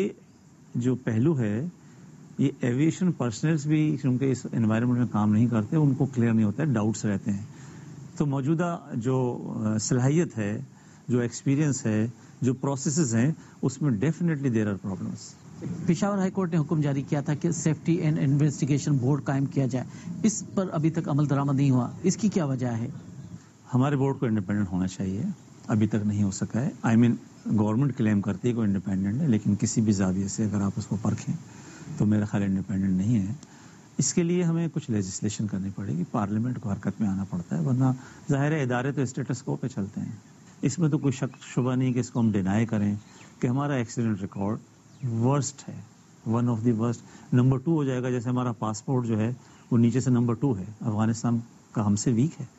जो पहलू है, ये एविएशन पर्सनल्स भी क्योंकि इस एनवायरनमेंट में काम नहीं करते, उनको क्लियर नहीं होता है, डाउट्स रहते हैं। तो मौजूदा जो सलाहियत है, जो एक्सपीरियंस है, जो प्रोसेसेस हैं, उसमें definitely there are problems. Peshawar high court ने हुक्म जारी किया था कि सेफ्टी एंड इन्वेस्टिगेशन बोर्ड कायम किया जाए, इस पर अभी तक अमल दरामद नहीं हुआ, इसकी क्या वजह है? हमारे बोर्ड को इंडिपेंडेंट होना चाहिए, अभी तक नहीं हो सका है। I mean, गवर्नमेंट क्लेम करती है को इंडिपेंडेंट है, लेकिन किसी भी जाविये से अगर आप उसको परखें तो मेरा ख्याल इंडिपेंडेंट नहीं है। इसके लिए हमें कुछ लेजिस्लेशन करनी पड़ेगी, पार्लियामेंट को हरकत में आना पड़ता है, वरना ज़ाहिर है इदारे तो स्टेटस को पे चलते हैं। इसमें तो कोई शक शुबा नहीं कि इसको हम डिनाई करें कि हमारा एक्सीडेंट रिकॉर्ड वर्स्ट है, one of the worst. Number 2 हो जाएगा, जैसे हमारा पासपोर्ट जो है वो नीचे से नंबर 2 है, अफगानिस्तान का हमसे वीक है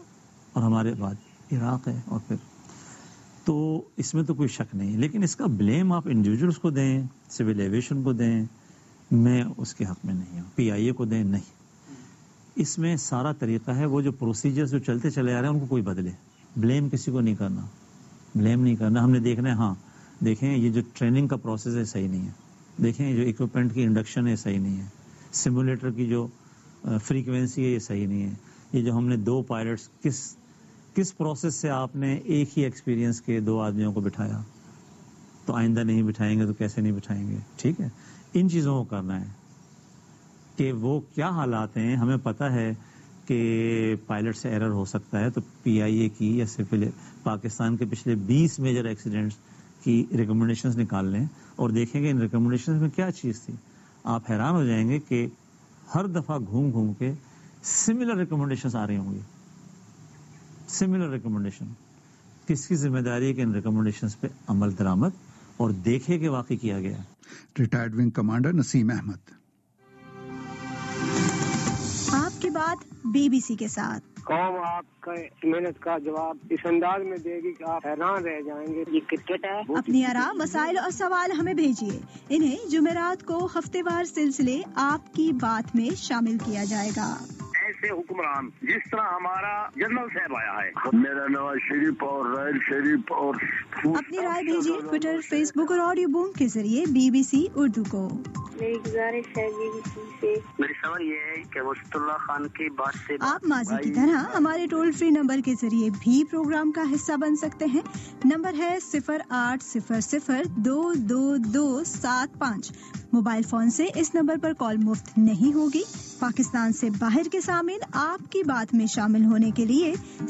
और हमारे बाद इराक है, और फिर तो इसमें तो कोई शक नहीं। लेकिन इसका ब्लेम आप इंडिविजुअल्स को दें, सिविल एविएशन को दें, मैं उसके हक में नहीं हूँ। PIA को दें, नहीं। इसमें सारा तरीका है, वो जो प्रोसीजर्स जो चलते चले आ रहे हैं उनको कोई बदले। ब्लेम किसी को नहीं करना, ब्लेम नहीं करना। हमने देखना है, हाँ देखें ये जो ट्रेनिंग का प्रोसेस है सही नहीं है, دیکھیں جو اکوپمنٹ کی انڈکشن ہے صحیح نہیں ہے, سیمولیٹر کی جو فریکوینسی ہے یہ صحیح نہیں ہے. یہ جو ہم نے 2 پائلٹس کس پروسیس سے آپ نے ایک ہی ایکسپیرینس کے 2 آدمیوں کو بٹھایا, تو آئندہ نہیں بٹھائیں گے تو کیسے نہیں بٹھائیں گے. ٹھیک ہے, ان چیزوں کو کرنا ہے کہ وہ کیا حالات ہیں. ہمیں پتہ ہے کہ پائلٹ سے ایرر ہو سکتا ہے, تو پی آئی اے کی یا صرف پاکستان کے پچھلے 20 میجر ایکسیڈنٹس کی ریکمنڈیشنز نکال لیں اور دیکھیں گے ان ریکمنڈیشنز میں کیا چیز تھی. آپ حیران ہو جائیں گے کہ ہر دفعہ گھوم کے سملر ریکمنڈیشنز آ رہی ہوں گی. Similar recommendation. کس کی ذمہ داری ہے کہ ان ریکمنڈیشنز پہ عمل درآمد اور دیکھے کہ واقعی کیا گیا. Retired wing commander Naseem Ahmed. آپ کی بات بی بی سی کے ساتھ. قوم آپ کا محنت کا جواب اس انداز میں دے گی کہ آپ حیران رہ جائیں گے. یہ کرکٹ ہے. اپنی آراء, مسائل اور سوال ہمیں بھیجیے. انہیں جمعرات کو ہفتے وار سلسلے آپ کی بات میں شامل کیا جائے گا. ایسے حکمران جس طرح ہمارا جنرل صاحب آیا ہے. میرا نواز شریف اور رائل شریف اور اپنی رائے بھیجیے ٹویٹر, فیس بک اور آڈیو بوم کے ذریعے بی بی سی اردو کو. میری گزارش ہے بی بی سی سے. میری سوال یہ ہے کہ وسط اللہ خان کی بات سے آپ ماضی کی طرح ہمارے ٹول فری نمبر کے ذریعے بھی پروگرام کا حصہ بن سکتے ہیں. نمبر ہے 0800-222275. موبائل فون سے اس نمبر پر کال مفت نہیں ہوگی. پاکستان سے باہر کے سامعین آپ کی بات میں شامل ہونے کے لیے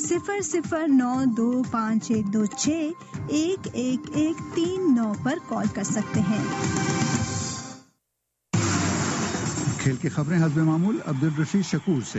009256261139 پر کال کر سکتے ہیں. کھیل کی خبریں حسب معمول عبدالرشید شکور سے.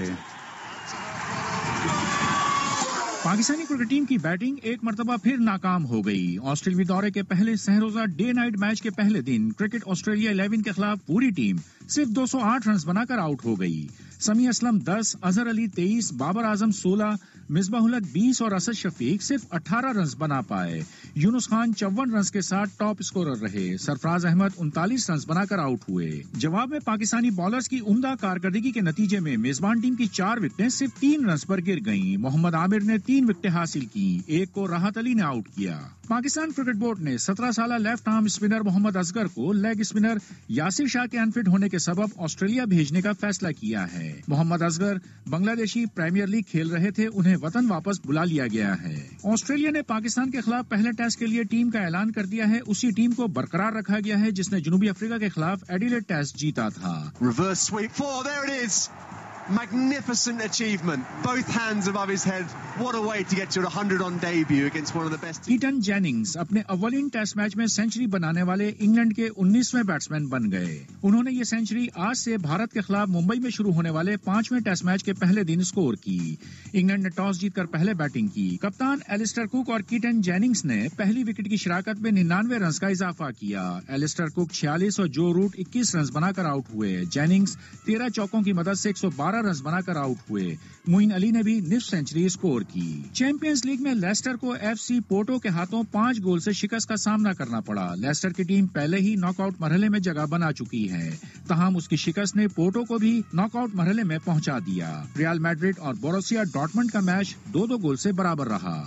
پاکستانی کرکٹ ٹیم کی بیٹنگ ایک مرتبہ پھر ناکام ہو گئی. آسٹریلوی دورے کے پہلے سہ روزہ ڈے نائٹ میچ کے پہلے دن کرکٹ آسٹریلیا 11 کے خلاف پوری ٹیم صرف 208 رنز بنا کر آؤٹ ہو گئی. سمیع اسلم 10, اظہر علی 23, بابر اعظم 16, مصباح الحق 20 اور اسد شفیق صرف 18 رنز بنا پائے. یونس خان 54 رنز کے ساتھ ٹاپ اسکورر رہے. سرفراز احمد 39 رنز بنا کر آؤٹ ہوئے. جواب میں پاکستانی بالرز کی عمدہ کارکردگی کے نتیجے میں میزبان ٹیم کی 4 وکٹیں صرف 3 رنز پر گر گئیں. محمد عامر نے 3 وکٹیں حاصل کی, ایک کو راحت علی نے آؤٹ کیا. پاکستان کرکٹ بورڈ نے 17 سالہ left arm spinner Mohammad Asghar کو لیگ اسپنر یاسر شاہ کے انفٹ ہونے کے سبب آسٹریلیا بھیجنے کا فیصلہ کیا ہے. محمد اصغر بنگلہ دیشی پریمیئر لیگ کھیل رہے تھے, انہیں وطن واپس بلا لیا گیا ہے. آسٹریلیا نے پاکستان کے خلاف پہلے ٹیسٹ کے لیے ٹیم کا اعلان کر دیا ہے. اسی ٹیم کو برقرار رکھا گیا ہے جس نے جنوبی افریقہ کے خلاف ایڈیلیڈ ٹیسٹ جیتا تھا. Reverse sweep 4, there it is. Magnificent achievement. Both hands above his head. What a way to get to 100 on debut against one of the best. Keaton Jennings اپنے اولین ٹیسٹ میچ میں century بنانے والے England کے 19ویں batsman بن گئے. انہوں نے یہ سینچری آج سے بھارت کے خلاف ممبئی میں شروع ہونے والے 5ویں ٹیسٹ میچ کے پہلے دن سکور کی. انگلینڈ نے ٹاس جیت کر پہلے بیٹنگ کی. کپتان ایلسٹر کوک اور کیٹن جیننگز نے پہلی وکٹ کی شراکت میں 99 رنز کا اضافہ کیا. ایلسٹر کوک 46 اور جو روٹ 21 رنز بنا کر آؤٹ ہوئے. جیننگز 13 چوکوں کی مدد سے 112 رنز بنا کر آؤٹ ہوئے. معین علی نے بھی نصف سینچری اسکور کی. چیمپئنز لیگ میں لیسٹر کو ایف سی پورٹو کے ہاتھوں 5 گول سے شکست کا سامنا کرنا پڑا. لیسٹر کی ٹیم پہلے ہی ناک آؤٹ مرحلے میں جگہ بنا چکی ہے, تاہم اس کی شکست نے پورٹو کو بھی ناک آؤٹ مرحلے میں پہنچا دیا. ریال میڈرڈ اور بوروسیا ڈارٹمنڈ کا میچ 2-2 گول سے برابر رہا.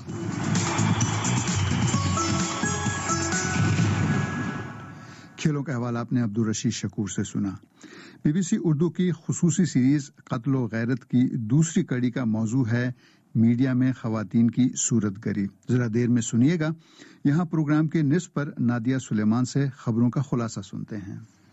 کھیلوں کا حوالہ آپ نے عبدالرشید شکور سے سنا. بی بی سی اردو کی خصوصی سیریز قتل و غیرت کی دوسری کڑی کا موضوع ہے میڈیا میں خواتین کی صورت گری. ذرا دیر میں سنیے گا. یہاں پروگرام کے نصف پر نادیہ سلیمان سے خبروں کا خلاصہ سنتے ہیں.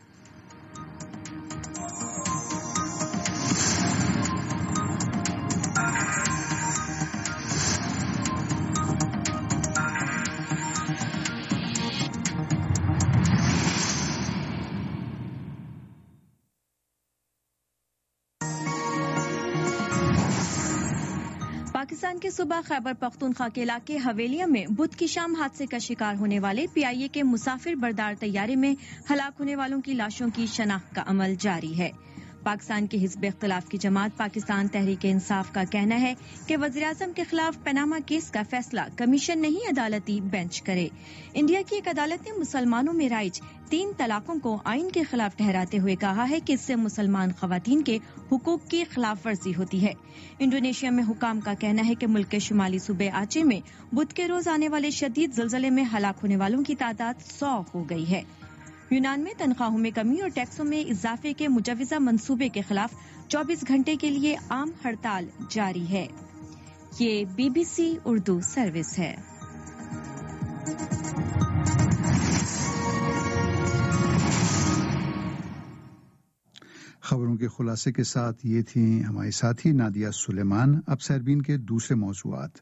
پاکستان کے صوبہ خیبر پختونخوا کے علاقے حویلیہ میں بدھ کی شام حادثے کا شکار ہونے والے پی آئی اے کے مسافر بردار طیارے میں ہلاک ہونے والوں کی لاشوں کی شناخت کا عمل جاری ہے. پاکستان کے حزب اختلاف کی جماعت پاکستان تحریک انصاف کا کہنا ہے کہ وزیراعظم کے خلاف پاناما کیس کا فیصلہ کمیشن نہیں عدالتی بینچ کرے. انڈیا کی ایک عدالت نے مسلمانوں میں رائج 3 طلاقوں کو آئین کے خلاف ٹھہراتے ہوئے کہا ہے کہ اس سے مسلمان خواتین کے حقوق کی خلاف ورزی ہوتی ہے. انڈونیشیا میں حکام کا کہنا ہے کہ ملک کے شمالی صوبے آچے میں بدھ کے روز آنے والے شدید زلزلے میں ہلاک ہونے والوں کی تعداد 100 ہو گئی ہے. یونان میں تنخواہوں میں کمی اور ٹیکسوں میں اضافے کے مجوزہ منصوبے کے خلاف 24 گھنٹے کے لیے عام ہڑتال جاری ہے۔ یہ BBC اردو سروس ہے۔ خبروں کے خلاصے کے ساتھ یہ تھیں ہمارے ساتھی نادیہ سلیمان۔ اب سیربین کے دوسرے موضوعات۔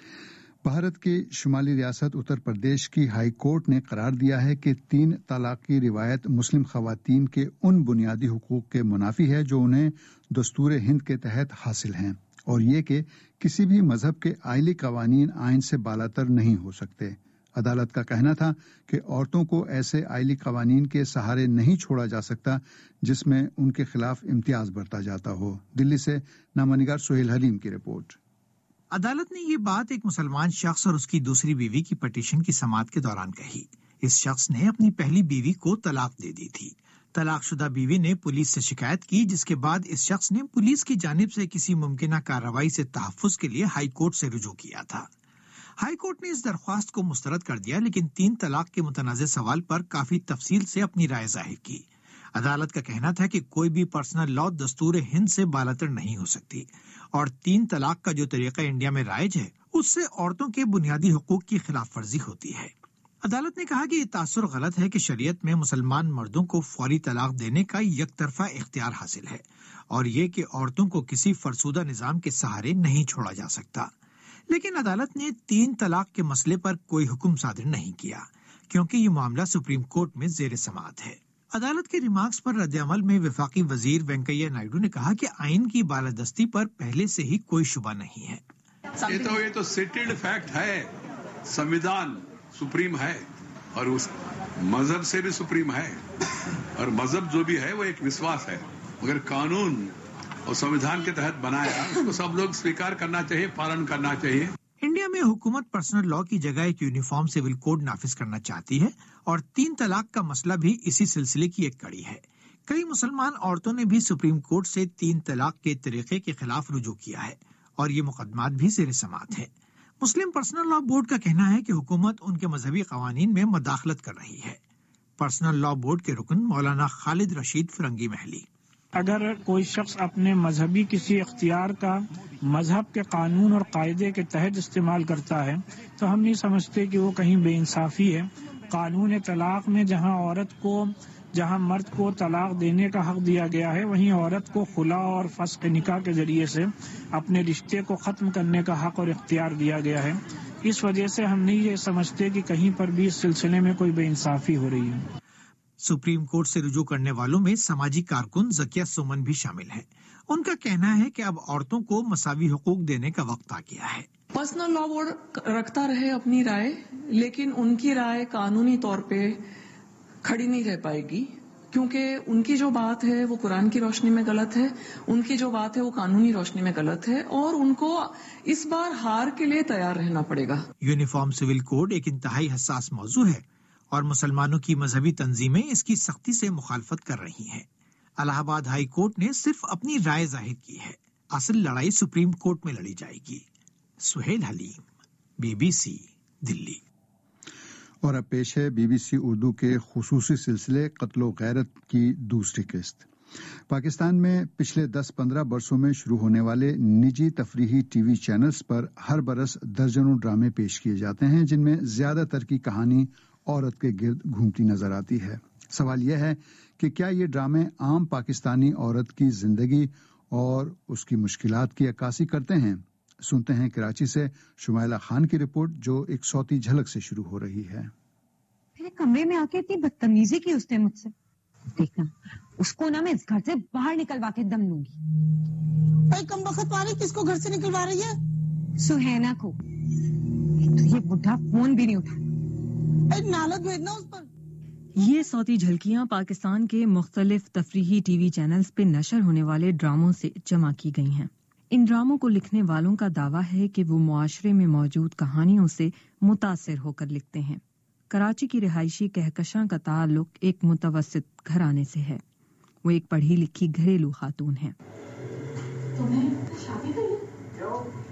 بھارت کے شمالی ریاست اتر پردیش کی ہائی کورٹ نے قرار دیا ہے کہ 3 طلاق کی روایت مسلم خواتین کے ان بنیادی حقوق کے منافی ہے جو انہیں دستور ہند کے تحت حاصل ہیں، اور یہ کہ کسی بھی مذہب کے آئلی قوانین آئین سے بالاتر نہیں ہو سکتے۔ عدالت کا کہنا تھا کہ عورتوں کو ایسے آئلی قوانین کے سہارے نہیں چھوڑا جا سکتا جس میں ان کے خلاف امتیاز برتا جاتا ہو۔ دلی سے نامہ نگار سہیل حلیم کی رپورٹ۔ عدالت نے یہ بات ایک مسلمان شخص اور اس کی دوسری بیوی کی پٹیشن کی سماعت کے دوران کہی۔ اس شخص نے اپنی پہلی بیوی کو طلاق دے دی تھی۔ طلاق شدہ بیوی نے پولیس سے شکایت کی، جس کے بعد اس شخص نے پولیس کی جانب سے کسی ممکنہ کارروائی سے تحفظ کے لیے ہائی کورٹ سے رجوع کیا تھا۔ ہائی کورٹ نے اس درخواست کو مسترد کر دیا، لیکن 3 طلاق کے متنازع سوال پر کافی تفصیل سے اپنی رائے ظاہر کی۔ عدالت کا کہنا تھا کہ کوئی بھی پرسنل لاء دستور ہند سے بالاتر نہیں ہو سکتی، اور 3 طلاق کا جو طریقہ انڈیا میں رائج ہے اس سے عورتوں کے بنیادی حقوق کی خلاف ورزی ہوتی ہے۔ عدالت نے کہا کہ یہ تاثر غلط ہے کہ شریعت میں مسلمان مردوں کو فوری طلاق دینے کا یک طرفہ اختیار حاصل ہے، اور یہ کہ عورتوں کو کسی فرسودہ نظام کے سہارے نہیں چھوڑا جا سکتا۔ لیکن عدالت نے 3 طلاق کے مسئلے پر کوئی حکم صادر نہیں کیا، کیونکہ یہ معاملہ سپریم کورٹ میں زیر سماعت ہے۔ عدالت کے ریمارکس پر رد عمل میں وفاقی وزیر وینکیا نائیڈو نے کہا کہ آئین کی بالادستی پر پہلے سے ہی کوئی شبہ نہیں ہے۔ یہ تو سیٹلڈ فیکٹ ہے، سمویدھان سپریم ہے اور اس مذہب سے بھی سپریم ہے، اور مذہب جو بھی ہے وہ ایک وشواس ہے، مگر قانون اور سمویدھان کے تحت بنایا، اس کو سب لوگ سویکار کرنا چاہیے، پالن کرنا چاہیے۔ انڈیا میں حکومت پرسنل لاء کی جگہ ایک یونیفارم سول کوڈ نافذ کرنا چاہتی ہے، اور 3 طلاق کا مسئلہ بھی اسی سلسلے کی ایک کڑی ہے۔ کئی مسلمان عورتوں نے بھی سپریم کورٹ سے 3 طلاق کے طریقے کے خلاف رجوع کیا ہے، اور یہ مقدمات بھی زیر سماعت ہے۔ مسلم پرسنل لاء بورڈ کا کہنا ہے کہ حکومت ان کے مذہبی قوانین میں مداخلت کر رہی ہے۔ پرسنل لاء بورڈ کے رکن مولانا خالد رشید فرنگی محلی: اگر کوئی شخص اپنے مذہبی کسی اختیار کا مذہب کے قانون اور قاعدے کے تحت استعمال کرتا ہے تو ہم نہیں سمجھتے کہ وہ کہیں بے انصافی ہے۔ قانون طلاق میں جہاں مرد کو طلاق دینے کا حق دیا گیا ہے، وہیں عورت کو خلا اور فسخ نکاح کے ذریعے سے اپنے رشتے کو ختم کرنے کا حق اور اختیار دیا گیا ہے۔ اس وجہ سے ہم نہیں یہ سمجھتے کہ کہیں پر بھی اس سلسلے میں کوئی بے انصافی ہو رہی ہے۔ سپریم کورٹ سے رجوع کرنے والوں میں سماجی کارکن زکیہ سومن بھی شامل ہیں۔ ان کا کہنا ہے کہ اب عورتوں کو مساوی حقوق دینے کا وقت آ گیا ہے۔ پرسنل لاء بورڈ رکھتا رہے اپنی رائے، لیکن ان کی رائے قانونی طور پہ کھڑی نہیں رہ پائے گی، کیونکہ ان کی جو بات ہے وہ قرآن کی روشنی میں غلط ہے، ان کی جو بات ہے وہ قانونی روشنی میں غلط ہے، اور ان کو اس بار ہار کے لیے تیار رہنا پڑے گا۔ یونیفارم سول کوڈ ایک انتہائی حساس موضوع ہے، اور مسلمانوں کی مذہبی تنظیمیں اس کی سختی سے مخالفت کر رہی ہیں۔ الہ آباد ہائی کورٹ نے صرف اپنی رائے ظاہر کی ہے، اصل لڑائی سپریم کورٹ میں لڑی جائے گی۔ سہیل حلیم، BBC دلی۔ اور اب پیش ہے BBC اردو کے خصوصی سلسلے قتل و غیرت کی دوسری قسط۔ پاکستان میں پچھلے 10-15 برسوں میں شروع ہونے والے نجی تفریحی ٹی وی چینلز پر ہر برس درجنوں ڈرامے پیش کیے جاتے ہیں، جن میں زیادہ تر کی کہانی عورت کے گرد گھومتی نظر آتی ہے۔ سوال یہ ہے کہ کیا یہ ڈرامے عام پاکستانی عورت کی زندگی اور اس کی مشکلات کی عکاسی کرتے ہیں؟ سنتے ہیں کراچی سے شمائلہ خان کی رپورٹ، جو ایک صوتی جھلک سے شروع ہو رہی ہے۔ میرے کمرے میں آ کے اتنی بدتمیزی کی اس نے مجھ سے، دیکھنا اس کو نا میں اس گھر سے باہر نکلوا کے دم لوں گی۔ بھائی کم وقت پاری کس کو گھر سے نکلوا رہی ہے؟ سہینا کو۔ تو یہ بڈھا فون بھی نہیں اٹھا۔ نالت بھیجنا اس پر۔ یہ صوتی جھلکیاں پاکستان کے مختلف تفریحی ٹی وی چینلز پہ نشر ہونے والے ڈراموں سے جمع کی گئی ہیں۔ ان ڈراموں کو لکھنے والوں کا دعویٰ ہے کہ وہ معاشرے میں موجود کہانیوں سے متاثر ہو کر لکھتے ہیں۔ کراچی کی رہائشی کہکشاں کا تعلق ایک متوسط گھرانے سے ہے۔ وہ ایک پڑھی لکھی گھریلو خاتون ہے۔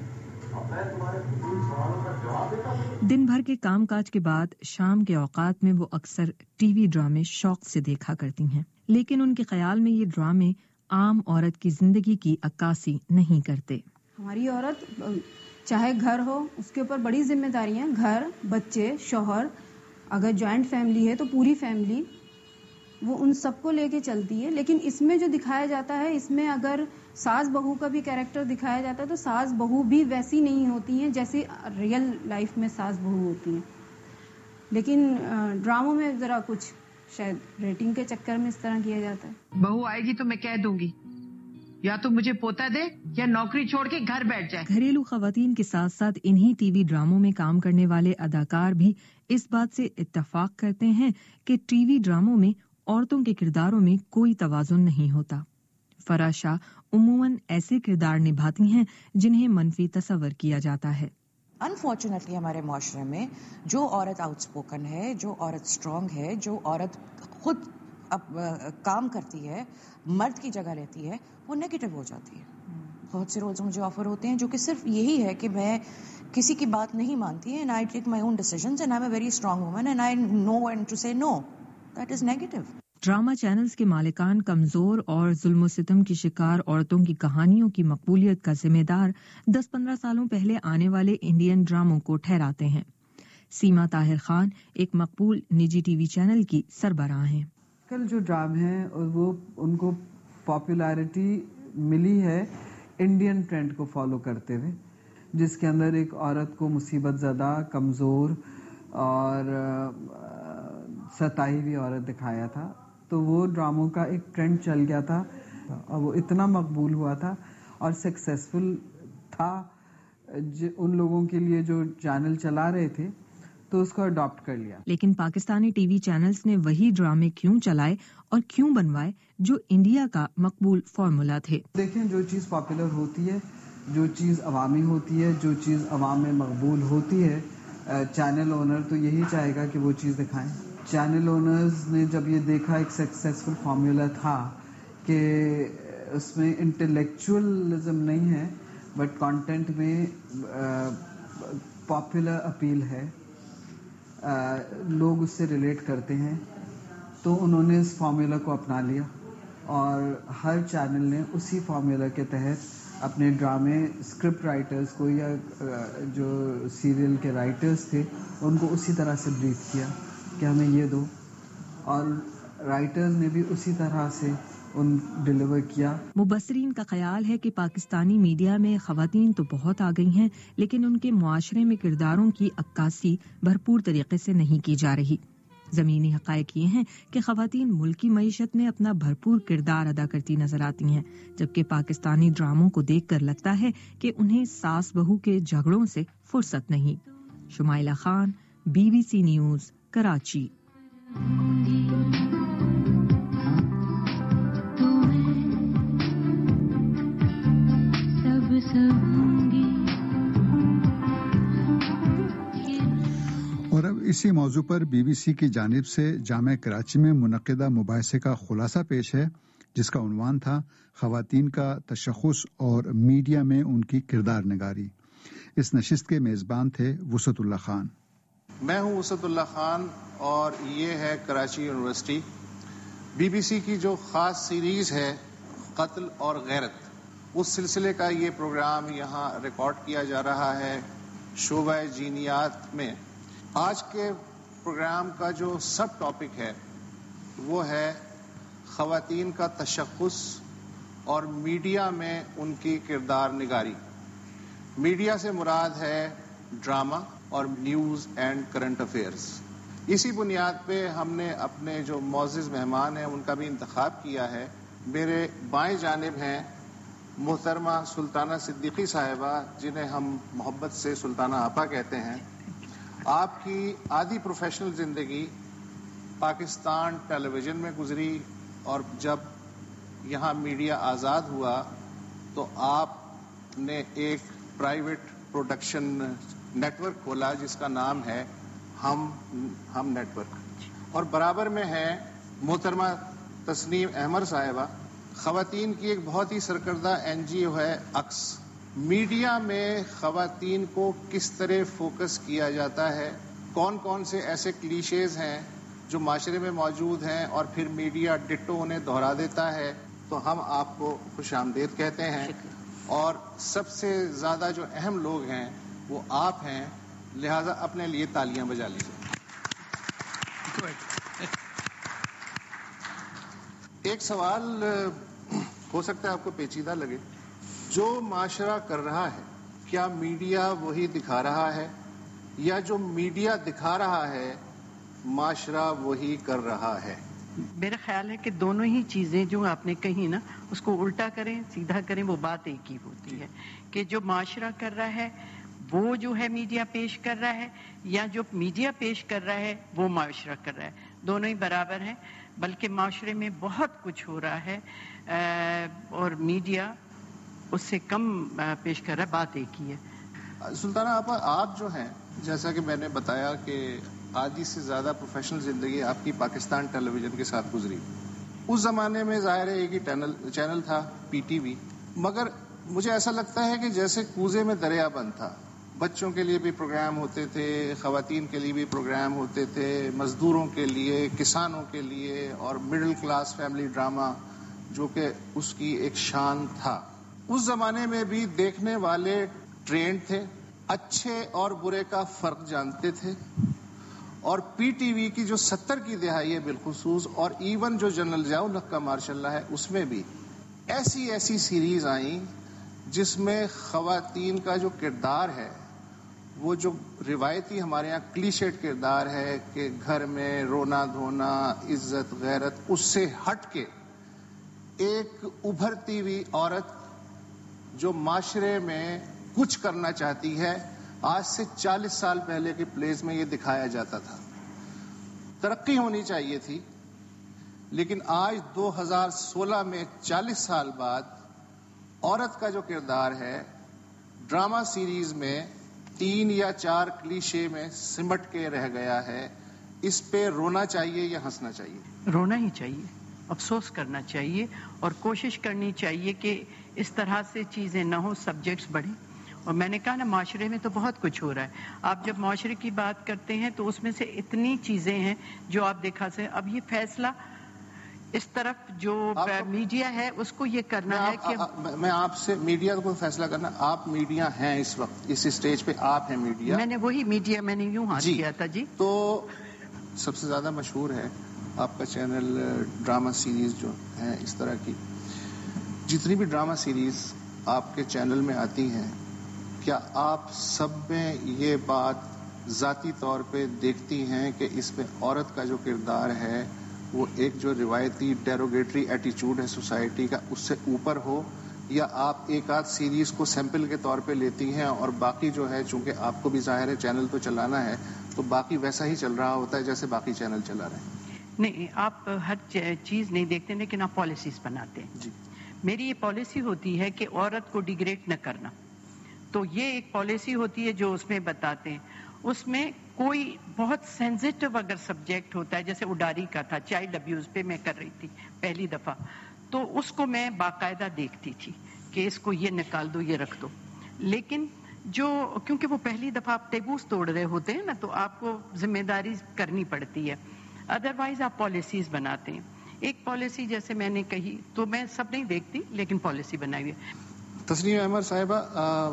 दिन भर के कामकाज के बाद शाम के औकात में वो अक्सर टीवी ड्रामे शौक से देखा करती हैं, लेकिन उनके ख्याल में ये ड्रामे आम औरत की जिंदगी की अक्कासी नहीं करते। हमारी औरत चाहे घर हो, उसके ऊपर बड़ी जिम्मेदारियां, घर, बच्चे, शौहर, अगर जॉइंट फैमिली है तो पूरी फैमिली, वो उन सबको लेके चलती है। लेकिन इसमें जो दिखाया जाता है, इसमें अगर सास बहू का भी कैरेक्टर दिखाया जाता है तो सास बहू भी वैसी नहीं होती हैं जैसे रियल लाइफ में सास बहू होती हैं। लेकिन ड्रामों में जरा कुछ शायद रेटिंग के चक्कर में इस तरह किया जाता है। बहू आएगी तो मैं कह दूंगी, या तो मुझे पोता दे या नौकरी छोड़ के घर बैठ जाए। घरेलू खवातीन के साथ साथ इन्हीं टीवी ड्रामों में काम करने वाले अदाकार भी इस बात से इत्तेफाक करते हैं कि टीवी ड्रामों में औरतों के किरदारों में कोई तवाज़ुन नहीं होता। फराह शाह उमूमन ऐसे किरदार निभाती हैं जिन्हें मनफी तस्वर किया जाता है। अनफॉर्चुनेटली हमारे माशरे में जो औरत आउटस्पोकन है, जो औरत स्ट्रांग है, जो औरत खुद काम करती है, मर्द की जगह लेती है, वो नेगेटिव हो जाती है। बहुत से रोल्स मुझे ऑफर होते हैं जो कि सिर्फ यही है कि मैं किसी की बात नहीं मानती and I take my own decisions and I am a very strong woman and I know when to say no. That is negative. Drama channels के मालिकान कमजोर और जुल्म सितम की शिकार औरतों की कहानियों की मकबूलियत का जिम्मेदार 10-15 सालों पहले आने वाले इंडियन ड्रामों को ठहराते हैं। सीमा ताहिर खान एक मकबूल निजी टीवी चैनल की सरबराह हैं। कल जो ड्रामे हैं और वो उनको पॉपुलैरिटी मिली है इंडियन ट्रेंड को फॉलो करते हुए, जिसके अंदर एक औरत को मुसीबत ज़दा, कमज़ोर और सताई हुई औरत दिखाया था। तो वो ड्रामों का एक ट्रेंड चल गया था और वो इतना मकबूल हुआ था और सक्सेसफुल था उन लोगों के लिए जो चैनल चला रहे थे, तो उसको अडॉप्ट कर लिया। लेकिन पाकिस्तानी टीवी चैनल्स ने वही ड्रामे क्यों चलाए और क्यों बनवाए जो इंडिया का मकबूल फार्मूला थे। देखें, जो चीज़ पॉपुलर होती है, जो चीज़ अवामी होती है, जो चीज़ अवाम में मकबूल होती है, चैनल ओनर तो यही चाहेगा कि वो चीज़ दिखाएं। चैनल ओनर्स ने जब ये देखा एक सक्सेसफुल फार्मूला था कि उसमें इंटेलेक्चुअलिज्म नहीं है बट कंटेंट में पॉपुलर अपील है, लोग उससे रिलेट करते हैं, तो उन्होंने इस फार्मूला को अपना लिया और हर चैनल ने उसी फार्मूला के तहत अपने ड्रामे स्क्रिप्ट राइटर्स को या जो सीरियल के राइटर्स थे उनको उसी तरह से ब्रीफ किया कि हमें ये दो, और राइटर्स ने भी उसी तरह से उन डिलीवर किया। मुबस्सरीन का ख्याल है कि पाकिस्तानी मीडिया में खवातीन तो बहुत आ गई हैं, लेकिन उनके मुआशरे में किरदारों की अक्कासी भरपूर तरीके से नहीं की जा रही। ज़मीनी हक़ाइक़ ये हैं कि खवातीन मुल्की मईशत में अपना भरपूर किरदार अदा करती नजर आती हैं, जबकि पाकिस्तानी ड्रामों को देखकर लगता है कि उन्हें सास बहू के झगड़ों से फुर्सत नहीं। Shumaila Khan, BBC news, Karachi. और अब इसी मौजू पर BBC की जानिब से जामे कराची में मुनक़िदा मुबाहिसे का खुलासा पेश है, जिसका उन्वान था ख़वातीन का तशख़्ख़ुस और मीडिया में उनकी किरदार निगारी। इस नशिस्त के मेज़बान थे वुसअतुल्लाह खान। मैं हूं वुसअतुल्लाह खान और ये है कराची यूनिवर्सिटी। BBC की जो ख़ास सीरीज़ है क़त्ल और गैरत, उस सिलसिले का ये प्रोग्राम यहाँ रिकॉर्ड किया जा रहा है शोबा जीनियात में। आज के प्रोग्राम का जो सब टॉपिक है वो है ख़वातीन का तशख़्ख़ुस और मीडिया में उनकी किरदार निगारी। मीडिया से मुराद है ड्रामा और न्यूज़ एंड करंट अफेयर्स। इसी बुनियाद पे हमने अपने जो मौज़िज़ मेहमान हैं उनका भी इंतखाब किया है। मेरे बाएं जानिब हैं मोहतरमा सुल्ताना सिद्दीकी साहिबा, जिन्हें हम मोहब्बत से सुल्ताना आपा कहते हैं। आपकी आधी प्रोफेशनल ज़िंदगी पाकिस्तान टेलीविज़न में गुजरी और जब यहाँ मीडिया आज़ाद हुआ तो आपने एक प्राइवेट प्रोडक्शन नेटवर्क खोला जिसका नाम है हम नेटवर्क। और बराबर में है मोहतरमा तस्नीम अहमद साहिबा। ख़वातीन की एक बहुत ही सरकर्दा NGO है अक्स, میڈیا میں خواتین کو کس طرح فوکس کیا جاتا ہے، کون کون سے ایسے کلیشیز ہیں جو معاشرے میں موجود ہیں اور پھر میڈیا ڈٹو انہیں دہرا دیتا ہے، تو ہم آپ کو خوش آمدید کہتے ہیں. اور سب سے زیادہ جو اہم لوگ ہیں وہ آپ ہیں، لہذا اپنے لیے تالیاں بجا لیجیے. ایک سوال ہو سکتا ہے آپ کو پیچیدہ لگے، جو معاشرہ کر رہا ہے کیا میڈیا وہی دکھا رہا ہے، یا جو میڈیا دکھا رہا ہے معاشرہ وہی کر رہا ہے؟ میرا خیال ہے کہ دونوں ہی چیزیں جو آپ نے کہی نا، اس کو الٹا کریں سیدھا کریں، وہ بات ایک ہی ہوتی ہے کہ جو معاشرہ کر رہا ہے وہ جو ہے میڈیا پیش کر رہا ہے، یا جو میڈیا پیش کر رہا ہے وہ معاشرہ کر رہا ہے. دونوں ہی برابر ہیں، بلکہ معاشرے میں بہت کچھ ہو رہا ہے اور میڈیا اس سے کم پیش کر رہا ہے. بات ایک ہی ہے. سلطانہ آپا، آپ جو ہیں، جیسا کہ میں نے بتایا کہ آدھی سے زیادہ پروفیشنل زندگی آپ کی پاکستان ٹیلی ویژن کے ساتھ گزری. اس زمانے میں ظاہر ہے ایک ہی چینل تھا، پی ٹی وی، مگر مجھے ایسا لگتا ہے کہ جیسے کوزے میں دریا بند تھا. بچوں کے لیے بھی پروگرام ہوتے تھے، خواتین کے لیے بھی پروگرام ہوتے تھے، مزدوروں کے لیے، کسانوں کے لیے، اور مڈل کلاس فیملی ڈرامہ جو کہ اس کی ایک شان تھا. اس زمانے میں بھی دیکھنے والے ٹرینڈ تھے، اچھے اور برے کا فرق جانتے تھے. اور پی ٹی وی کی جو 70 کی دہائی ہے بالخصوص، اور ایون جو جنرل ضیاء الحق کا ماشاء اللہ ہے، اس میں بھی ایسی سیریز آئیں جس میں خواتین کا جو کردار ہے، وہ جو روایتی ہمارے یہاں کلیشیڈ کردار ہے کہ گھر میں رونا دھونا، عزت غیرت، اس سے ہٹ کے ایک ابھرتی ہوئی عورت جو معاشرے میں کچھ کرنا چاہتی ہے. آج سے 40 سال پہلے کے پلیز میں یہ دکھایا جاتا تھا. ترقی ہونی چاہیے تھی، لیکن آج 2016 میں 40 سال بعد عورت کا جو کردار ہے ڈرامہ سیریز میں 3 یا 4 کلیشے میں سمٹ کے رہ گیا ہے. اس پہ رونا چاہیے یا ہنسنا چاہیے؟ رونا ہی چاہیے، افسوس کرنا چاہیے، اور کوشش کرنی چاہیے کہ اس طرح سے چیزیں نہ ہوں، سبجیکٹس بڑھیں. اور میں نے کہا نا، معاشرے میں تو بہت کچھ ہو رہا ہے. آپ جب معاشرے کی بات کرتے ہیں تو اس میں سے اتنی چیزیں ہیں جو آپ دیکھا سے. اب یہ فیصلہ اس طرف جو میڈیا ہے اس کو یہ کرنا ہے کہ میں آپ سے میڈیا کو فیصلہ کرنا، آپ میڈیا ہیں اس وقت، اس اسٹیج پہ آپ ہیں میڈیا. میں نے وہی میڈیا میں نے یوں ہاتھ کیا تھا. جی، تو سب سے زیادہ مشہور ہے آپ کا چینل ڈرامہ سیریز جو ہیں اس طرح کی. جتنی بھی ڈرامہ سیریز آپ کے چینل میں آتی ہیں، کیا آپ سب میں یہ بات ذاتی طور پہ دیکھتی ہیں کہ اس میں عورت کا جو کردار ہے وہ ایک جو روایتی ڈیروگیٹری ایٹیچیوڈ ہے سوسائٹی کا، اس سے اوپر ہو، یا آپ ایک آدھ سیریز کو سیمپل کے طور پہ لیتی ہیں اور باقی جو ہے، چونکہ آپ کو بھی ظاہر ہے چینل تو چلانا ہے، تو باقی ویسا ہی چل رہا ہوتا ہے جیسے باقی چینل چلا رہے ہیں؟ نہیں، آپ ہر چیز نہیں دیکھتے، لیکن آپ پالیسیز بناتے ہیں. جی، میری یہ پالیسی ہوتی ہے کہ عورت کو ڈیگریڈ نہ کرنا. تو یہ ایک پالیسی ہوتی ہے جو اس میں بتاتے ہیں. اس میں کوئی بہت سینسٹیو اگر سبجیکٹ ہوتا ہے، جیسے اڈاری کا تھا، چائلڈ ابیوز پہ میں کر رہی تھی پہلی دفعہ، تو اس کو میں باقاعدہ دیکھتی تھی کہ اس کو یہ نکال دو، یہ رکھ دو. لیکن کیونکہ وہ پہلی دفعہ آپ ٹیبوز توڑ رہے ہوتے ہیں نا، تو آپ کو ذمہ داری کرنی پڑتی ہے. ادروائز آپ پالیسیز بناتے ہیں. ایک پالیسی جیسے میں نے کہی، تو میں سب نہیں دیکھتی لیکن پالیسی بنائی ہوئی ہے. تسنیم احمد صاحبہ،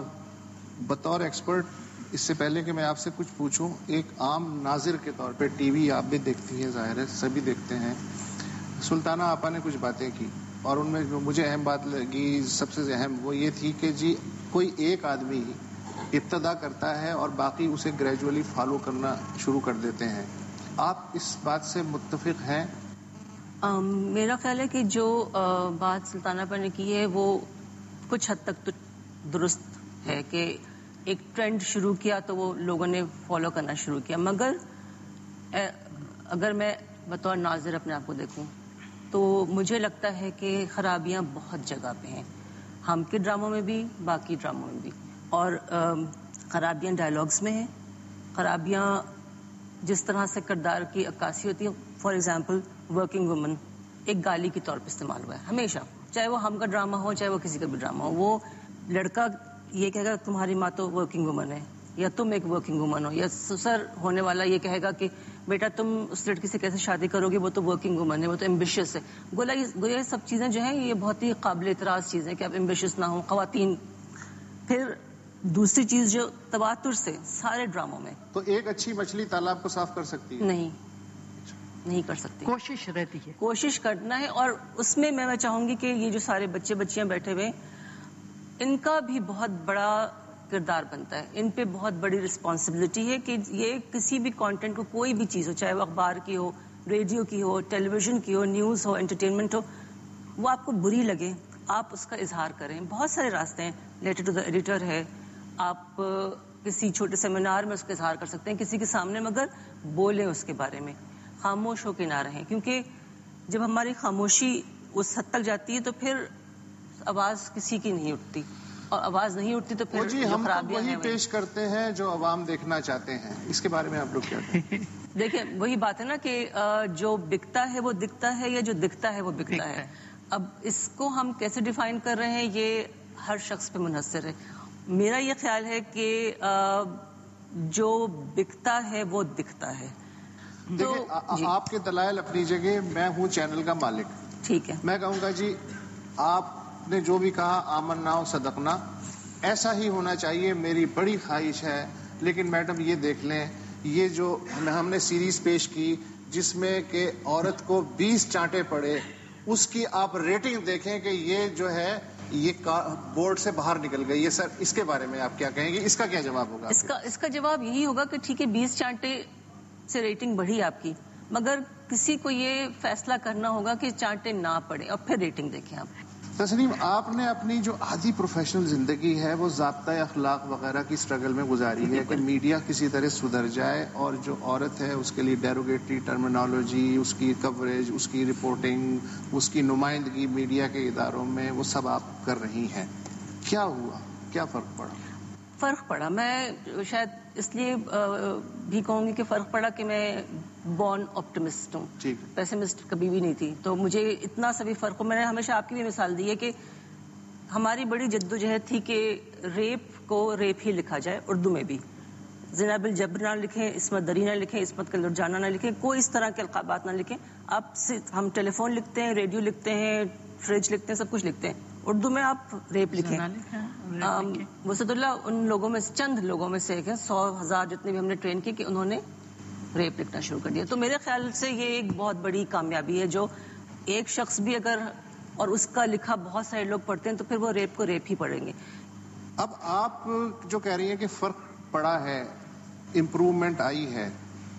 بطور ایکسپرٹ، اس سے پہلے کہ میں آپ سے کچھ پوچھوں، ایک عام ناظر کے طور پہ ٹی وی آپ بھی دیکھتی ہیں، ظاہر ہے سبھی دیکھتے ہیں. سلطانہ آپا نے کچھ باتیں کی اور ان میں جو مجھے اہم بات لگی، سب سے اہم وہ یہ تھی کہ جی کوئی ایک آدمی ابتدا کرتا ہے اور باقی اسے گریجولی فالو کرنا شروع کر دیتے ہیں. آپ اس بات سے متفق ہیں؟ میرا خیال ہے کہ جو بات سلطانہ پر نے کی ہے وہ کچھ حد تک تو درست ہے کہ ایک ٹرینڈ شروع کیا تو وہ لوگوں نے فالو کرنا شروع کیا. مگر اگر میں بطور ناظر اپنے آپ کو دیکھوں تو مجھے لگتا ہے کہ خرابیاں بہت جگہ پہ ہیں، ہم کے ڈراموں میں بھی، باقی ڈراموں میں بھی. اور خرابیاں ڈائلاگز میں ہیں، خرابیاں جس طرح سے کردار کی عکاسی ہوتی ہے. فار ایگزامپل ورکنگ وومن ایک گالی کے طور پہ استعمال ہوا ہے ہمیشہ، چاہے وہ ہم کا ڈرامہ ہو چاہے وہ کسی کا بھی ڈرامہ ہو. وہ لڑکا یہ کہے گا تمہاری ماں تو ورکنگ وومن ہے، یا تم ایک ورکنگ وومن ہو، یا سسر ہونے والا یہ کہے گا کہ بیٹا تم اس لڑکی سے کیسے شادی کرو گے، وہ تو ورکنگ وومن ہے، وہ تو ایمبیشیس ہے. گویا یہ سب چیزیں جو ہیں یہ بہت ہی قابل اعتراض چیزیں کہ آپ ایمبیشیس نہ ہوں خواتین. پھر دوسری چیز جو تواتر سے سارے ڈراموں میں، تو ایک اچھی مچھلی تالاب کو صاف کر سکتی ہے؟ نہیں کر سکتی. کوشش رہتی ہے، کوشش کرنا ہے. اور اس میں میں چاہوں گی کہ یہ جو سارے بچے بچیاں بیٹھے ہوئے ان کا بھی بہت بڑا کردار بنتا ہے، ان پہ بہت بڑی رسپانسبلٹی ہے کہ یہ کسی بھی کانٹینٹ کو، کوئی بھی چیز ہو، چاہے وہ اخبار کی ہو، ریڈیو کی ہو، ٹیلی ویژن کی ہو، نیوز ہو، انٹرٹینمنٹ ہو، وہ آپ کو بری لگے آپ اس کا اظہار کریں. بہت سارے راستے ہیں. لیٹر ٹو دا ایڈیٹر ہے، آپ کسی چھوٹے سیمینار میں اس کا اظہار کر سکتے ہیں، کسی کے سامنے مگر بولیں اس کے بارے میں، خاموش ہو کے نہ رہیں. کیونکہ جب ہماری خاموشی اس حد تک جاتی ہے تو پھر آواز کسی کی نہیں اٹھتی، اور آواز نہیں اٹھتی تو پھر جی ہم وہی پیش کرتے ہیں جو عوام دیکھنا چاہتے ہیں. اس کے بارے میں آپ لوگ کیا کہتے ہیں؟ دیکھیں وہی بات ہے نا کہ جو بکتا ہے وہ دکھتا ہے، یا جو دکھتا ہے وہ بکتا ہے. اب اس کو ہم کیسے ڈیفائن کر رہے ہیں یہ ہر شخص پہ منحصر ہے. میرا یہ خیال ہے کہ جو بکتا ہے وہ دکھتا ہے. دیکھیں آپ کے دلائل اپنی جگہ، میں ہوں چینل کا مالک، ٹھیک ہے، میں کہوں گا جی آپ نے جو بھی کہا آمنا و صدقنا ایسا ہی ہونا چاہیے، میری بڑی خواہش ہے. لیکن میڈم یہ دیکھ لیں، یہ جو ہم نے سیریز پیش کی جس میں کہ عورت کو 20 چانٹے پڑے، اس کی آپ ریٹنگ دیکھیں کہ یہ جو ہے یہ بورڈ سے باہر نکل گئی ہے. سر اس کے بارے میں آپ کیا کہیں گے؟ اس کا کیا جواب ہوگا؟ اس کا جواب یہی ہوگا کہ ٹھیک ہے 20 چانٹے سے ریٹنگ بڑھی آپ کی، مگر کسی کو یہ فیصلہ کرنا ہوگا کہ چانٹے نہ پڑے اور پھر ریٹنگ دیکھیں. آپ تسنیم، آپ نے اپنی جو آدھی پروفیشنل زندگی ہے وہ ضابطۂ اخلاق وغیرہ کی سٹرگل میں گزاری ہے کہ میڈیا کسی طرح سدھر جائے، اور جو عورت ہے اس کے لیے ڈیروگیٹری ٹرمینالوجی، اس کی کوریج، اس کی رپورٹنگ، اس کی نمائندگی میڈیا کے اداروں میں، وہ سب آپ کر رہی ہیں. کیا ہوا؟ کیا فرق پڑا؟ فرق پڑا، میں شاید اس لیے بھی کہوں گی کہ فرق پڑا کہ میں بورن آپٹمسٹ ہوں، پیسمسٹ کبھی بھی نہیں تھی. تو مجھے اتنا سا بھی فرق ہو. میں نے ہمیشہ آپ کی بھی مثال دی ہے کہ ہماری بڑی جدوجہد تھی کہ ریپ کو ریپ ہی لکھا جائے، اردو میں بھی. زنا بالجبر نہ لکھیں، عصمت دری نہ لکھیں، عصمت کا لٹ جانا نہ لکھیں، کوئی اس طرح کے القابات نہ لکھیں. اب ہم ٹیلی فون لکھتے ہیں، ریڈیو لکھتے ہیں، فریج لکھتے ہیں، سب کچھ لکھتے ہیں. اردو میں آپ ریپ لکھیں. وسط اللہ ان لوگوں میں چند لوگوں میں سے ایک ہے، 100,000 جتنے بھی ہم نے ٹرین کی کہ انہوں نے ریپ لکھنا شروع کر دیا. تو میرے خیال سے یہ ایک بہت بڑی کامیابی ہے جو ایک شخص بھی اگر اور اس کا لکھا بہت سارے لوگ پڑھتے ہیں تو پھر وہ ریپ کو ریپ ہی پڑھیں گے. اب آپ جو کہہ رہی ہیں کہ فرق پڑا ہے، امپروومنٹ آئی ہے،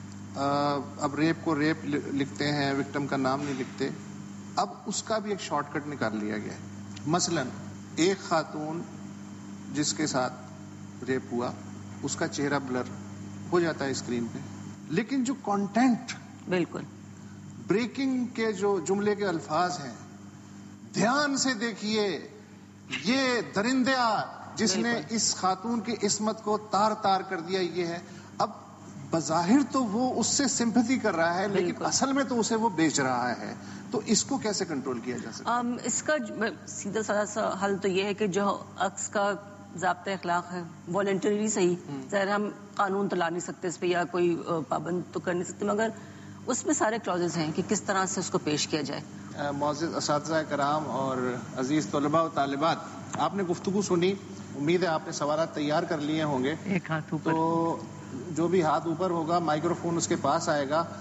اب ریپ کو ریپ لکھتے ہیں، وکٹم کا نام نہیں لکھتے. اب اس کا بھی ایک شارٹ کٹ نکال لیا گیا ہے. مثلا ایک خاتون جس کے ساتھ ریپ ہوا اس کا چہرہ بلر ہو جاتا ہے اسکرین پہ، لیکن جو کانٹینٹ، بالکل بریکنگ کے جو جملے کے الفاظ ہیں، دھیان سے دیکھیے، یہ درندہ جس نے اس خاتون کی عصمت کو تار تار کر دیا یہ ہے. اب بظاہر تو وہ اس سے سمپتھی کر رہا ہے، لیکن اصل میں تو اسے وہ بیچ رہا ہے. تو اس کو کیسے کنٹرول کیا جا سکتا ہے؟ اس کا سیدھا سادہ سا حل تو یہ ہے کہ جو عکس کا ضابطۂ اخلاق ہے والنٹری صحیح، ظاہر ہم قانون تو لا نہیں سکتے اس پہ یا کوئی پابند تو کر نہیں سکتے، مگر اس میں سارے کلوزز ہیں کہ کس طرح سے اس کو پیش کیا جائے. معزز اساتذہ کرام اور عزیز طلباء و طالبات، آپ نے گفتگو سنی، امید ہے آپ نے سوالات تیار کر لیے ہوں گے. ایک ہاتھ اوپر، تو جو بھی ہاتھ اوپر ہوگا مائکروفون اس کے پاس آئے گا.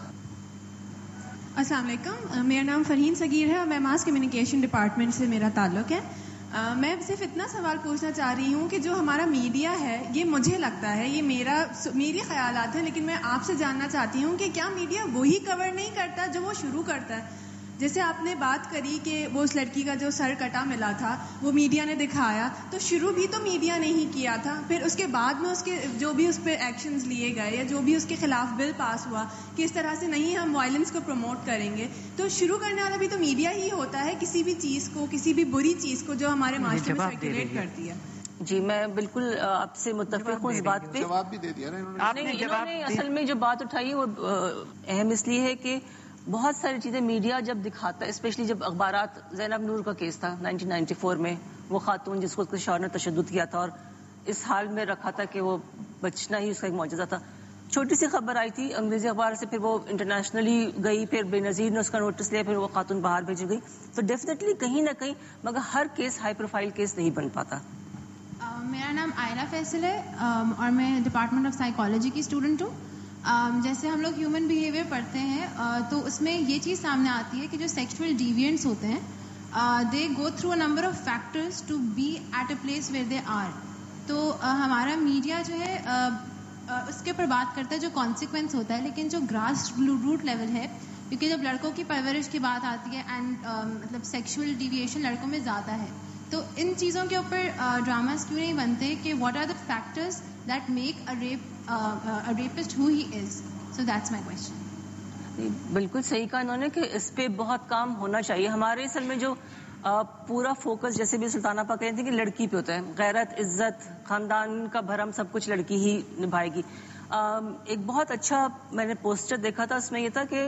السلام علیکم، میرا نام فرحین صغیر ہے اور میں ماس کمیونیکیشن ڈپارٹمنٹ سے میرا تعلق ہے. میں صرف اتنا سوال پوچھنا چاہ رہی ہوں کہ جو ہمارا میڈیا ہے، یہ مجھے لگتا ہے، یہ میری خیالات ہیں، لیکن میں آپ سے جاننا چاہتی ہوں کہ کیا میڈیا وہی کور نہیں کرتا جو وہ شروع کرتا ہے؟ جیسے آپ نے بات کری کہ وہ اس لڑکی کا جو سر کٹا ملا تھا وہ میڈیا نے دکھایا، تو شروع بھی تو میڈیا نے ہی کیا تھا. پھر اس کے بعد میں اس کے جو بھی اس پہ ایکشنز لیے گئے یا جو بھی اس کے خلاف بل پاس ہوا کہ اس طرح سے نہیں ہم وائلنس کو پروموٹ کریں گے، تو شروع کرنے والا بھی تو میڈیا ہی ہوتا ہے کسی بھی چیز کو، کسی بھی بری چیز کو جو ہمارے معاشرے میں سرکولیٹ کرتی ہے. جی میں بالکل آپ سے متفق ہوں اس بات پہ. جواب بھی دے دیا نا انہوں نے اصل میں جو بات اٹھائی وہ اہم اس لیے ہے کہ بہت ساری چیزیں میڈیا جب دکھاتا ہے، اسپیشلی جب اخبارات، زینب نور کا کیس تھا 1994 میں، وہ خاتون جس کو اس کے شوہر نے تشدد کیا تھا اور اس حال میں رکھا تھا کہ وہ بچنا ہی اس کا ایک معجزہ تھا. چھوٹی سی خبر آئی تھی انگریزی اخبار سے, پھر وہ انٹرنیشنلی گئی, پھر بے نظیر نے اس کا نوٹس لیا, پھر وہ خاتون باہر بھیجی گئی. تو ڈیفینیٹلی کہیں نہ کہیں, مگر ہر کیس ہائی پروفائل کیس نہیں بن پاتا. میرا نام آئرہ فیصل ہے اور میں ڈپارٹمنٹ آف سائیکالوجی کی اسٹوڈنٹ ہوں. جیسے ہم لوگ ہیومن بیہیویئر پڑھتے ہیں تو اس میں یہ چیز سامنے آتی ہے کہ جو سیکشول ڈیویئنٹس ہوتے ہیں they go through a number of factors to be at a place where they are. تو ہمارا میڈیا جو ہے اس کے اوپر بات کرتا ہے جو کانسیکوینس ہوتا ہے, لیکن جو گراس روٹ لیول ہے, کیونکہ جب لڑکوں کی پرورش کی بات آتی ہے اینڈ مطلب سیکشول ڈیویشن لڑکوں میں زیادہ ہے, تو ان چیزوں کے اوپر ڈراماز کیوں نہیں بنتے کہ what are the factors that make a rapist who he is. So that's my question. بالکل صحیح کہا انہوں نے کہ اس پہ بہت کام ہونا چاہیے. ہمارے اصل میں جو پورا فوکس, جیسے بھی سلطانہ پا کہتے ہیں کہ لڑکی پہ ہوتا ہے, غیرت, عزت, خاندان کا بھرم سب کچھ لڑکی ہی نبھائے گی. ایک بہت اچھا میں نے پوسٹر دیکھا تھا, اس میں یہ تھا کہ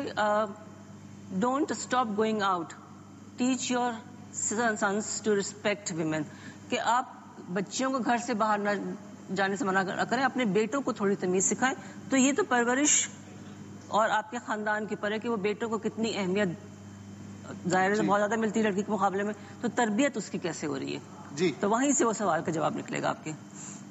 don't stop going out, teach your sons to respect women. کہ آپ بچیوں کو گھر سے باہر نہ جانے سے منع کریں, اپنے بیٹوں کو تھوڑی تمیز سکھائیں. تو یہ تو پرورش اور آپ کے خاندان کے پر ہے کہ وہ بیٹوں کو کتنی اہمیت ظاہر سے بہت زیادہ ملتی ہے لڑکی کے مقابلے میں, تو تربیت اس کی کیسے ہو رہی ہے. جی تو وہیں سے وہ سوال کا جواب نکلے گا آپ کے.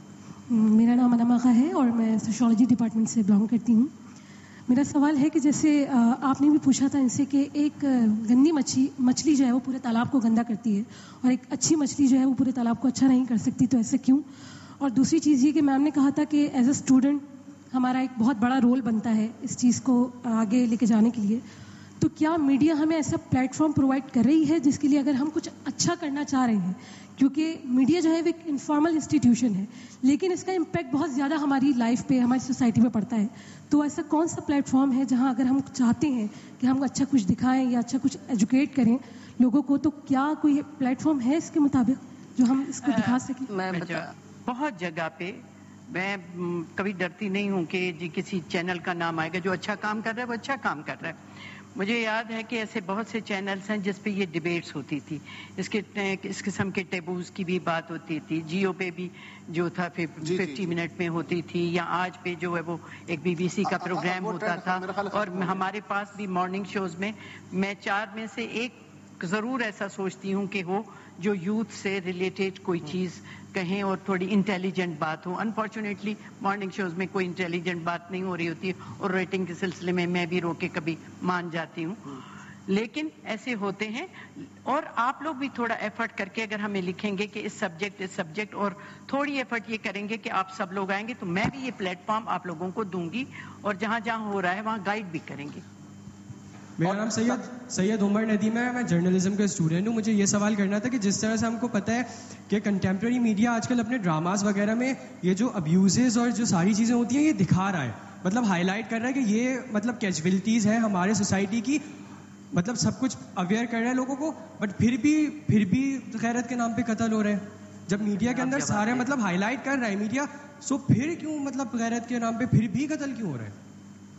میرا نام انم آغا ہے اور میں سوشیولوجی ڈپارٹمنٹ سے بلانگ کرتی ہوں. میرا سوال ہے کہ جیسے آپ نے بھی پوچھا تھا ان سے کہ ایک گندی مچھلی جو ہے وہ پورے تالاب کو گندا کرتی ہے اور ایک اچھی مچھلی جو ہے وہ پورے تالاب کو اچھا نہیں کر سکتی, تو ایسا کیوں؟ اور دوسری چیز یہ کہ میم نے کہا تھا کہ ایز اے اسٹوڈنٹ ہمارا ایک بہت بڑا رول بنتا ہے اس چیز کو آگے لے کے جانے کے لیے. تو کیا میڈیا ہمیں ایسا پلیٹ فارم پرووائڈ کر رہی ہے جس کے لیے اگر ہم کچھ اچھا کرنا چاہ رہے ہیں, کیونکہ میڈیا جو ہے وہ ایک انفارمل انسٹیٹیوشن ہے لیکن اس کا امپیکٹ بہت زیادہ ہماری لائف پہ, ہماری سوسائٹی پہ پڑتا ہے. تو ایسا کون سا پلیٹ فارم ہے جہاں اگر ہم چاہتے ہیں کہ ہم اچھا کچھ دکھائیں یا اچھا کچھ ایجوکیٹ کریں لوگوں کو, تو کیا کوئی پلیٹ فارم ہے اس کے مطابق جو ہم اس کو دکھا سکیں؟ بہت جگہ پہ میں کبھی ڈرتی نہیں ہوں کہ جی کسی چینل کا نام آئے گا, جو اچھا کام کر رہا ہے وہ اچھا کام کر رہا ہے. مجھے یاد ہے کہ ایسے بہت سے چینلز ہیں جس پہ یہ ڈیبیٹس ہوتی تھی, اس قسم کے ٹیبوز کی بھی بات ہوتی تھی. جیو پہ بھی جو تھا 50 منٹ میں ہوتی تھی, یا آج پہ جو ہے وہ ایک BBC کا پروگرام ہوتا تھا. اور ہمارے پاس بھی مارننگ شوز میں 4 میں سے ایک ضرور ایسا سوچتی ہوں کہ ہو جو یوتھ سے ریلیٹڈ کوئی چیز کہیں اور تھوڑی انٹیلیجنٹ بات ہو. انفارچونیٹلی مارننگ شوز میں کوئی انٹیلیجنٹ بات نہیں ہو رہی ہوتی ہے, اور ریٹنگ کے سلسلے میں میں بھی رو کے کبھی مان جاتی ہوں. لیکن ایسے ہوتے ہیں, اور آپ لوگ بھی تھوڑا ایفرٹ کر کے اگر ہمیں لکھیں گے کہ اس سبجیکٹ اور تھوڑی ایفرٹ یہ کریں گے کہ آپ سب لوگ آئیں گے, تو میں بھی یہ پلیٹ فارم آپ لوگوں کو دوں گی, اور جہاں جہاں ہو رہا ہے وہاں گائیڈ بھی کریں گے. میرا نام سید عمر ندیم ہے, میں جرنلزم کا اسٹوڈنٹ ہوں. مجھے یہ سوال کرنا تھا کہ جس طرح سے ہم کو پتہ ہے کہ کنٹمپریری میڈیا آج کل اپنے ڈراماز وغیرہ میں یہ جو ابیوزز اور جو ساری چیزیں ہوتی ہیں یہ دکھا رہا ہے, مطلب ہائی لائٹ کر رہا ہے کہ یہ مطلب کیجویلٹیز ہیں ہمارے سوسائٹی کی, مطلب سب کچھ اویئر کر رہے ہیں لوگوں کو, بٹ پھر بھی غیرت کے نام پہ قتل ہو رہے ہیں. جب میڈیا کے اندر سارے مطلب ہائی لائٹ کر رہا ہے میڈیا, سو پھر کیوں مطلب غیرت کے نام پہ پھر بھی قتل کیوں ہو رہے ہیں؟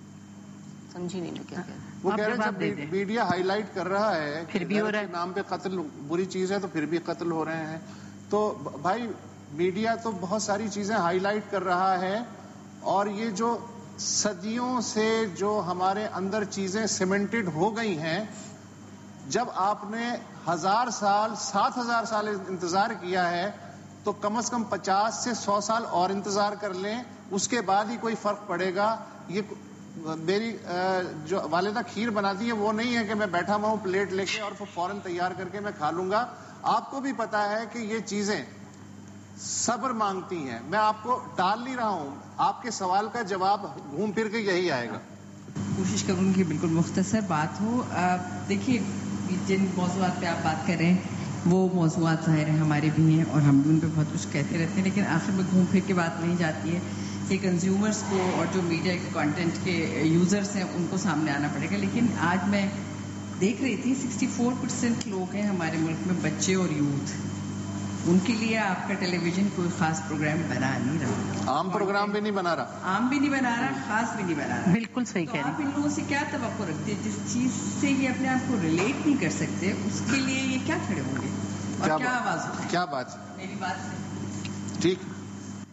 سمجھی نہیں. کیا وہ کہہ رہے ہیں جب میڈیا ہائی لائٹ کر رہا ہے پھر بھی ہو رہا ہے, نام پہ قتل بری چیز ہے تو پھر بھی قتل ہو رہے ہیں. تو بھائی میڈیا تو بہت ساری چیزیں ہائی لائٹ کر رہا ہے, اور یہ جو صدیوں سے جو ہمارے اندر چیزیں سیمنٹڈ ہو گئی ہیں, جب آپ نے 1000 سال 7000 سال انتظار کیا ہے تو کم از کم 50 سے 100 سال اور انتظار کر لیں, اس کے بعد ہی کوئی فرق پڑے گا. یہ میری جو والدہ کھیر بناتی ہے وہ نہیں ہے کہ میں بیٹھا ہوا ہوں پلیٹ لے کے اور فوراً تیار کر کے میں کھا لوں گا. آپ کو بھی پتا ہے کہ یہ چیزیں صبر مانگتی ہیں. میں آپ کو ٹال نہیں رہا ہوں, آپ کے سوال کا جواب گھوم پھر کے یہی آئے گا. کوشش کروں گی بالکل مختصر بات ہو. دیکھیے جن موضوعات پہ آپ بات کر رہے ہیں وہ موضوعات ظاہر ہیں ہمارے بھی ہیں اور ہم بھی ان پہ بہت کچھ کہتے رہتے ہیں, لیکن آخر میں گھوم پھر کے بات نہیں جاتی ہے کہ کنزیومرز کو اور جو میڈیا کے کانٹینٹ کے یوزرز ہیں ان کو سامنے آنا پڑے گا. لیکن آج میں دیکھ رہی تھی 64% لوگ ہیں ہمارے ملک میں بچے اور یوتھ, ان کے لیے آپ کا ٹیلی ویژن کوئی خاص پروگرام بنا نہیں رہا, عام پروگرام بھی نہیں بنا رہا, عام بھی نہیں بنا رہا, خاص بھی نہیں بنا رہا. بالکل صحیح کہہ رہے ہیں. آپ ان لوگوں سے کیا توقع رکھتے ہیں جس چیز سے یہ اپنے آپ کو ریلیٹ نہیں کر سکتے, اس کے لیے یہ کیا کھڑے ہوں گے اور کیا آواز اٹھائیں؟ کیا بات میری بات سے ٹھیک.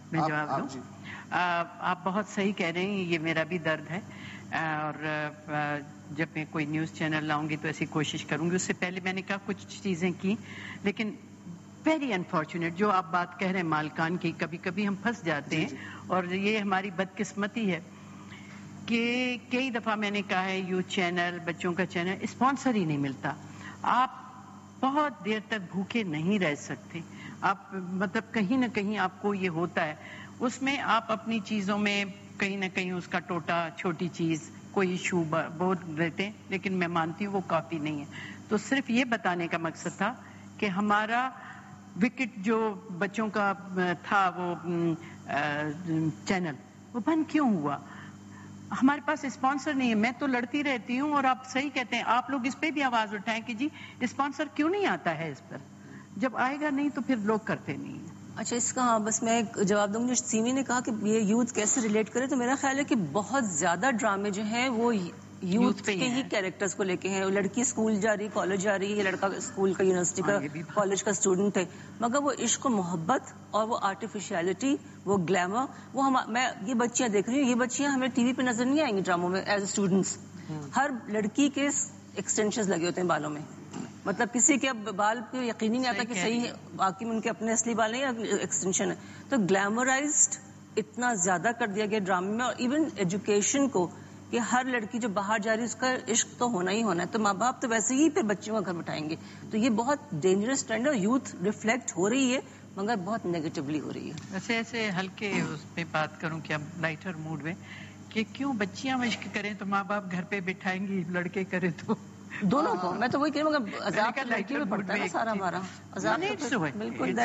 میں جواب دوں؟ آپ بہت صحیح کہہ رہے ہیں، یہ میرا بھی درد ہے، اور جب میں کوئی نیوز چینل لاؤں گی تو ایسی کوشش کروں گی. اس سے پہلے میں نے کہا کچھ چیزیں کی، لیکن ویری انفارچونیٹ جو آپ بات کہہ رہے ہیں مالکان کی، کبھی کبھی ہم پھنس جاتے ہیں، اور یہ ہماری بدقسمتی ہے کہ کئی دفعہ میں نے کہا ہے یوتھ چینل، بچوں کا چینل، اسپانسر ہی نہیں ملتا. آپ بہت دیر تک بھوکے نہیں رہ سکتے، آپ مطلب کہیں نہ کہیں آپ کو یہ ہوتا ہے، اس میں آپ اپنی چیزوں میں کہیں نہ کہیں اس کا ٹوٹا، چھوٹی چیز، کوئی ایشو بہت دیتے ہیں، لیکن میں مانتی ہوں وہ کافی نہیں ہے. تو صرف یہ بتانے کا مقصد تھا کہ ہمارا وکٹ جو بچوں کا تھا وہ چینل، وہ بند کیوں ہوا؟ ہمارے پاس اسپانسر نہیں ہے. میں تو لڑتی رہتی ہوں، اور آپ صحیح کہتے ہیں، آپ لوگ اس پہ بھی آواز اٹھائیں کہ جی اسپانسر کیوں نہیں آتا ہے اس پر. جب آئے گا نہیں تو پھر لوگ کرتے نہیں ہیں. اچھا، اس کا بس میں ایک جواب دوں گی. جو سیمی نے کہا کہ یہ یوتھ کیسے ریلیٹ کرے، تو میرا خیال ہے کہ بہت زیادہ ڈرامے جو ہیں وہ یوتھ کے ہی کیریکٹرز کو لے کے ہیں. لڑکی اسکول جا رہی، کالج جا رہی ہے، لڑکا اسکول کا، یونیورسٹی کا، کالج کا اسٹوڈنٹ ہے، مگر وہ عشق و محبت اور وہ آرٹیفیشیلٹی، وہ گلیمر، وہ میں یہ بچیاں دیکھ رہی ہوں، یہ بچیاں ہمیں ٹی وی پہ نظر نہیں آئیں گی ڈراموں میں ایز اے اسٹوڈنٹس. ہر لڑکی کے ایکسٹینشنز لگے ہوتے ہیں بالوں میں، مطلب کسی کے اب بال پہ یقین نہیں آتا کہ صحیح ہے، باقی ان کے اپنے اصلی بال ہیں یا ایکسٹینشن ہے. تو گلیمرائزڈ اتنا زیادہ کر دیا گیا ڈرامے میں. اور ایون ایجوکیشن کو، کہ ہر لڑکی جو باہر جا رہی ہے اس کا عشق تو ہونا ہی ہونا ہے، تو ماں باپ تو ویسے ہی پھر بچوں کا گھر بٹھائیں گے. تو یہ بہت ڈینجرس ٹرینڈ ہے، اور یوتھ ریفلیکٹ ہو رہی ہے مگر بہت نیگیٹولی ہو رہی ہے. ویسے ایسے ہلکے اس پہ بات کروں کہ اب لائٹر موڈ میں، کہ کیوں بچیاں عشق کریں تو ماں باپ گھر پہ بٹھائیں گی، لڑکے کریں تو دونوں کو. میں تو وہی کہہ رہا ہوں کہ عذاب لڑکی میں پڑتا ہے سارا ہمارا عذاب. بالکل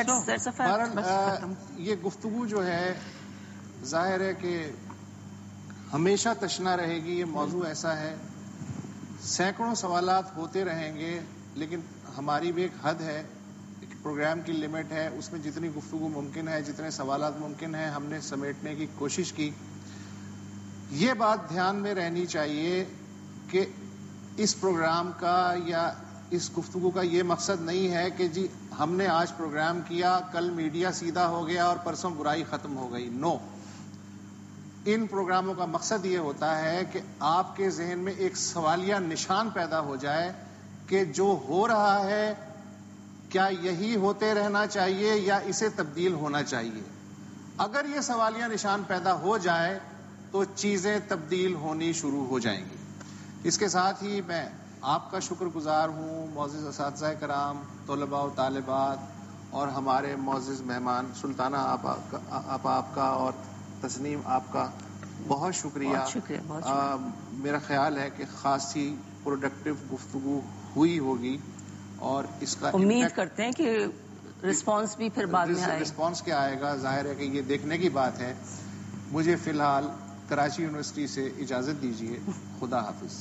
یہ گفتگو جو ہے ظاہر ہے کہ ہمیشہ تشنا رہے گی. یہ موضوع ایسا ہے، سینکڑوں سوالات ہوتے رہیں گے، لیکن ہماری بھی ایک حد ہے، ایک پروگرام کی لمٹ ہے، اس میں جتنی گفتگو ممکن ہے، جتنے سوالات ممکن ہیں، ہم نے سمیٹنے کی کوشش کی. یہ بات دھیان میں رہنی چاہیے کہ اس پروگرام کا یا اس گفتگو کا یہ مقصد نہیں ہے کہ جی ہم نے آج پروگرام کیا، کل میڈیا سیدھا ہو گیا اور پرسوں برائی ختم ہو گئی. نو. ان پروگراموں کا مقصد یہ ہوتا ہے کہ آپ کے ذہن میں ایک سوالیہ نشان پیدا ہو جائے کہ جو ہو رہا ہے کیا یہی ہوتے رہنا چاہیے یا اسے تبدیل ہونا چاہیے. اگر یہ سوالیہ نشان پیدا ہو جائے تو چیزیں تبدیل ہونی شروع ہو جائیں گی. اس کے ساتھ ہی میں آپ کا شکر گزار ہوں، معزز اساتذہ کرام، طلباء و طالبات، اور ہمارے معزز مہمان سلطانہ آپ کا اور تسنیم آپ کا بہت شکریہ. میرا خیال ہے کہ خاصی پروڈکٹیو گفتگو ہوئی ہوگی، اور اس کا امید کرتے ہیں کہ رسپانس بھی پھر بعد میں آئے. رسپانس کیا آئے گا ظاہر ہے کہ یہ دیکھنے کی بات ہے. مجھے فی الحال کراچی یونیورسٹی سے اجازت دیجیے. خدا حافظ.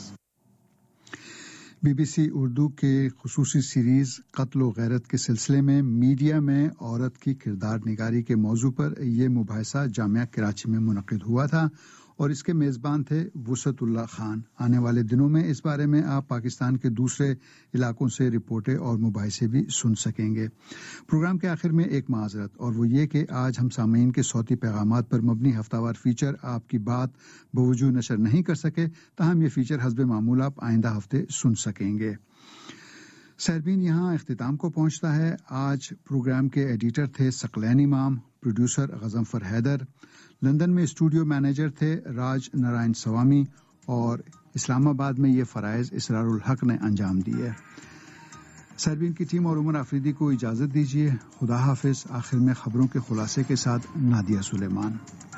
BBC اردو کے خصوصی سیریز قتل و غیرت کے سلسلے میں میڈیا میں عورت کی کردار نگاری کے موضوع پر یہ مباحثہ جامعہ کراچی میں منعقد ہوا تھا، اور اس کے میزبان تھے وسعت اللہ خان. آنے والے دنوں میں اس بارے میں آپ پاکستان کے دوسرے علاقوں سے رپورٹیں اور مباحثے بھی سن سکیں گے. پروگرام کے آخر میں ایک معذرت، اور وہ یہ کہ آج ہم سامعین کے صوتی پیغامات پر مبنی ہفتہ وار فیچر آپ کی بات بوجو نشر نہیں کر سکے، تاہم یہ فیچر حسب معمول آپ آئندہ ہفتے سن سکیں گے. سہربین، یہاں اختتام کو پہنچتا ہے. آج پروگرام کے ایڈیٹر تھے ثقلین امام، پروڈیوسر غضنفر حیدر، لندن میں اسٹوڈیو مینیجر تھے راج نارائن سوامی، اور اسلام آباد میں یہ فرائض اسرار الحق نے انجام دیے. سہربین کی ٹیم اور عمر آفریدی کو اجازت دیجیے. خدا حافظ. آخر میں خبروں کے خلاصے کے ساتھ نادیہ سلیمان.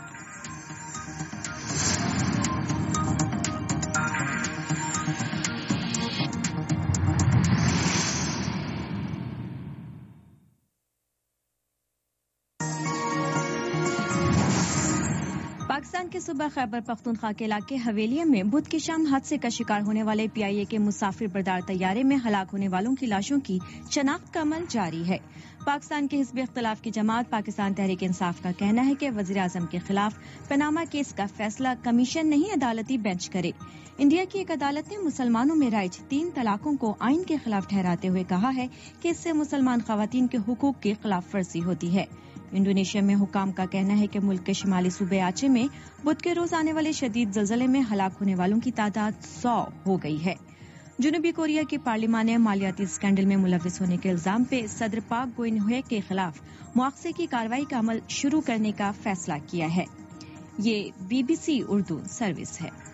پاکستان کے صوبہ خیبر پختونخوا کے علاقے حویلیہ میں بدھ کی شام حادثے کا شکار ہونے والے PIA کے مسافر بردار طیارے میں ہلاک ہونے والوں کی لاشوں کی شناخت کا عمل جاری ہے. پاکستان کے حزب اختلاف کی جماعت پاکستان تحریک انصاف کا کہنا ہے کہ وزیر اعظم کے خلاف پاناما کیس کا فیصلہ کمیشن نہیں عدالتی بینچ کرے. انڈیا کی ایک عدالت نے مسلمانوں میں رائج 3 طلاقوں کو آئین کے خلاف ٹھہراتے ہوئے کہا ہے کہ اس سے مسلمان خواتین کے حقوق کی خلاف ورزی ہوتی ہے. انڈونیشیا میں حکام کا کہنا ہے کہ ملک کے شمالی صوبے آچے میں بدھ کے روز آنے والے شدید زلزلے میں ہلاک ہونے والوں کی تعداد 100 ہو گئی ہے۔ جنوبی کوریا کی پارلیمان نے مالیاتی اسکینڈل میں ملوث ہونے کے الزام پہ صدر پاک گوئن ہوئے کے خلاف مواخذے کی کارروائی کا عمل شروع کرنے کا فیصلہ کیا ہے۔ یہ BBC اردو سروس ہے۔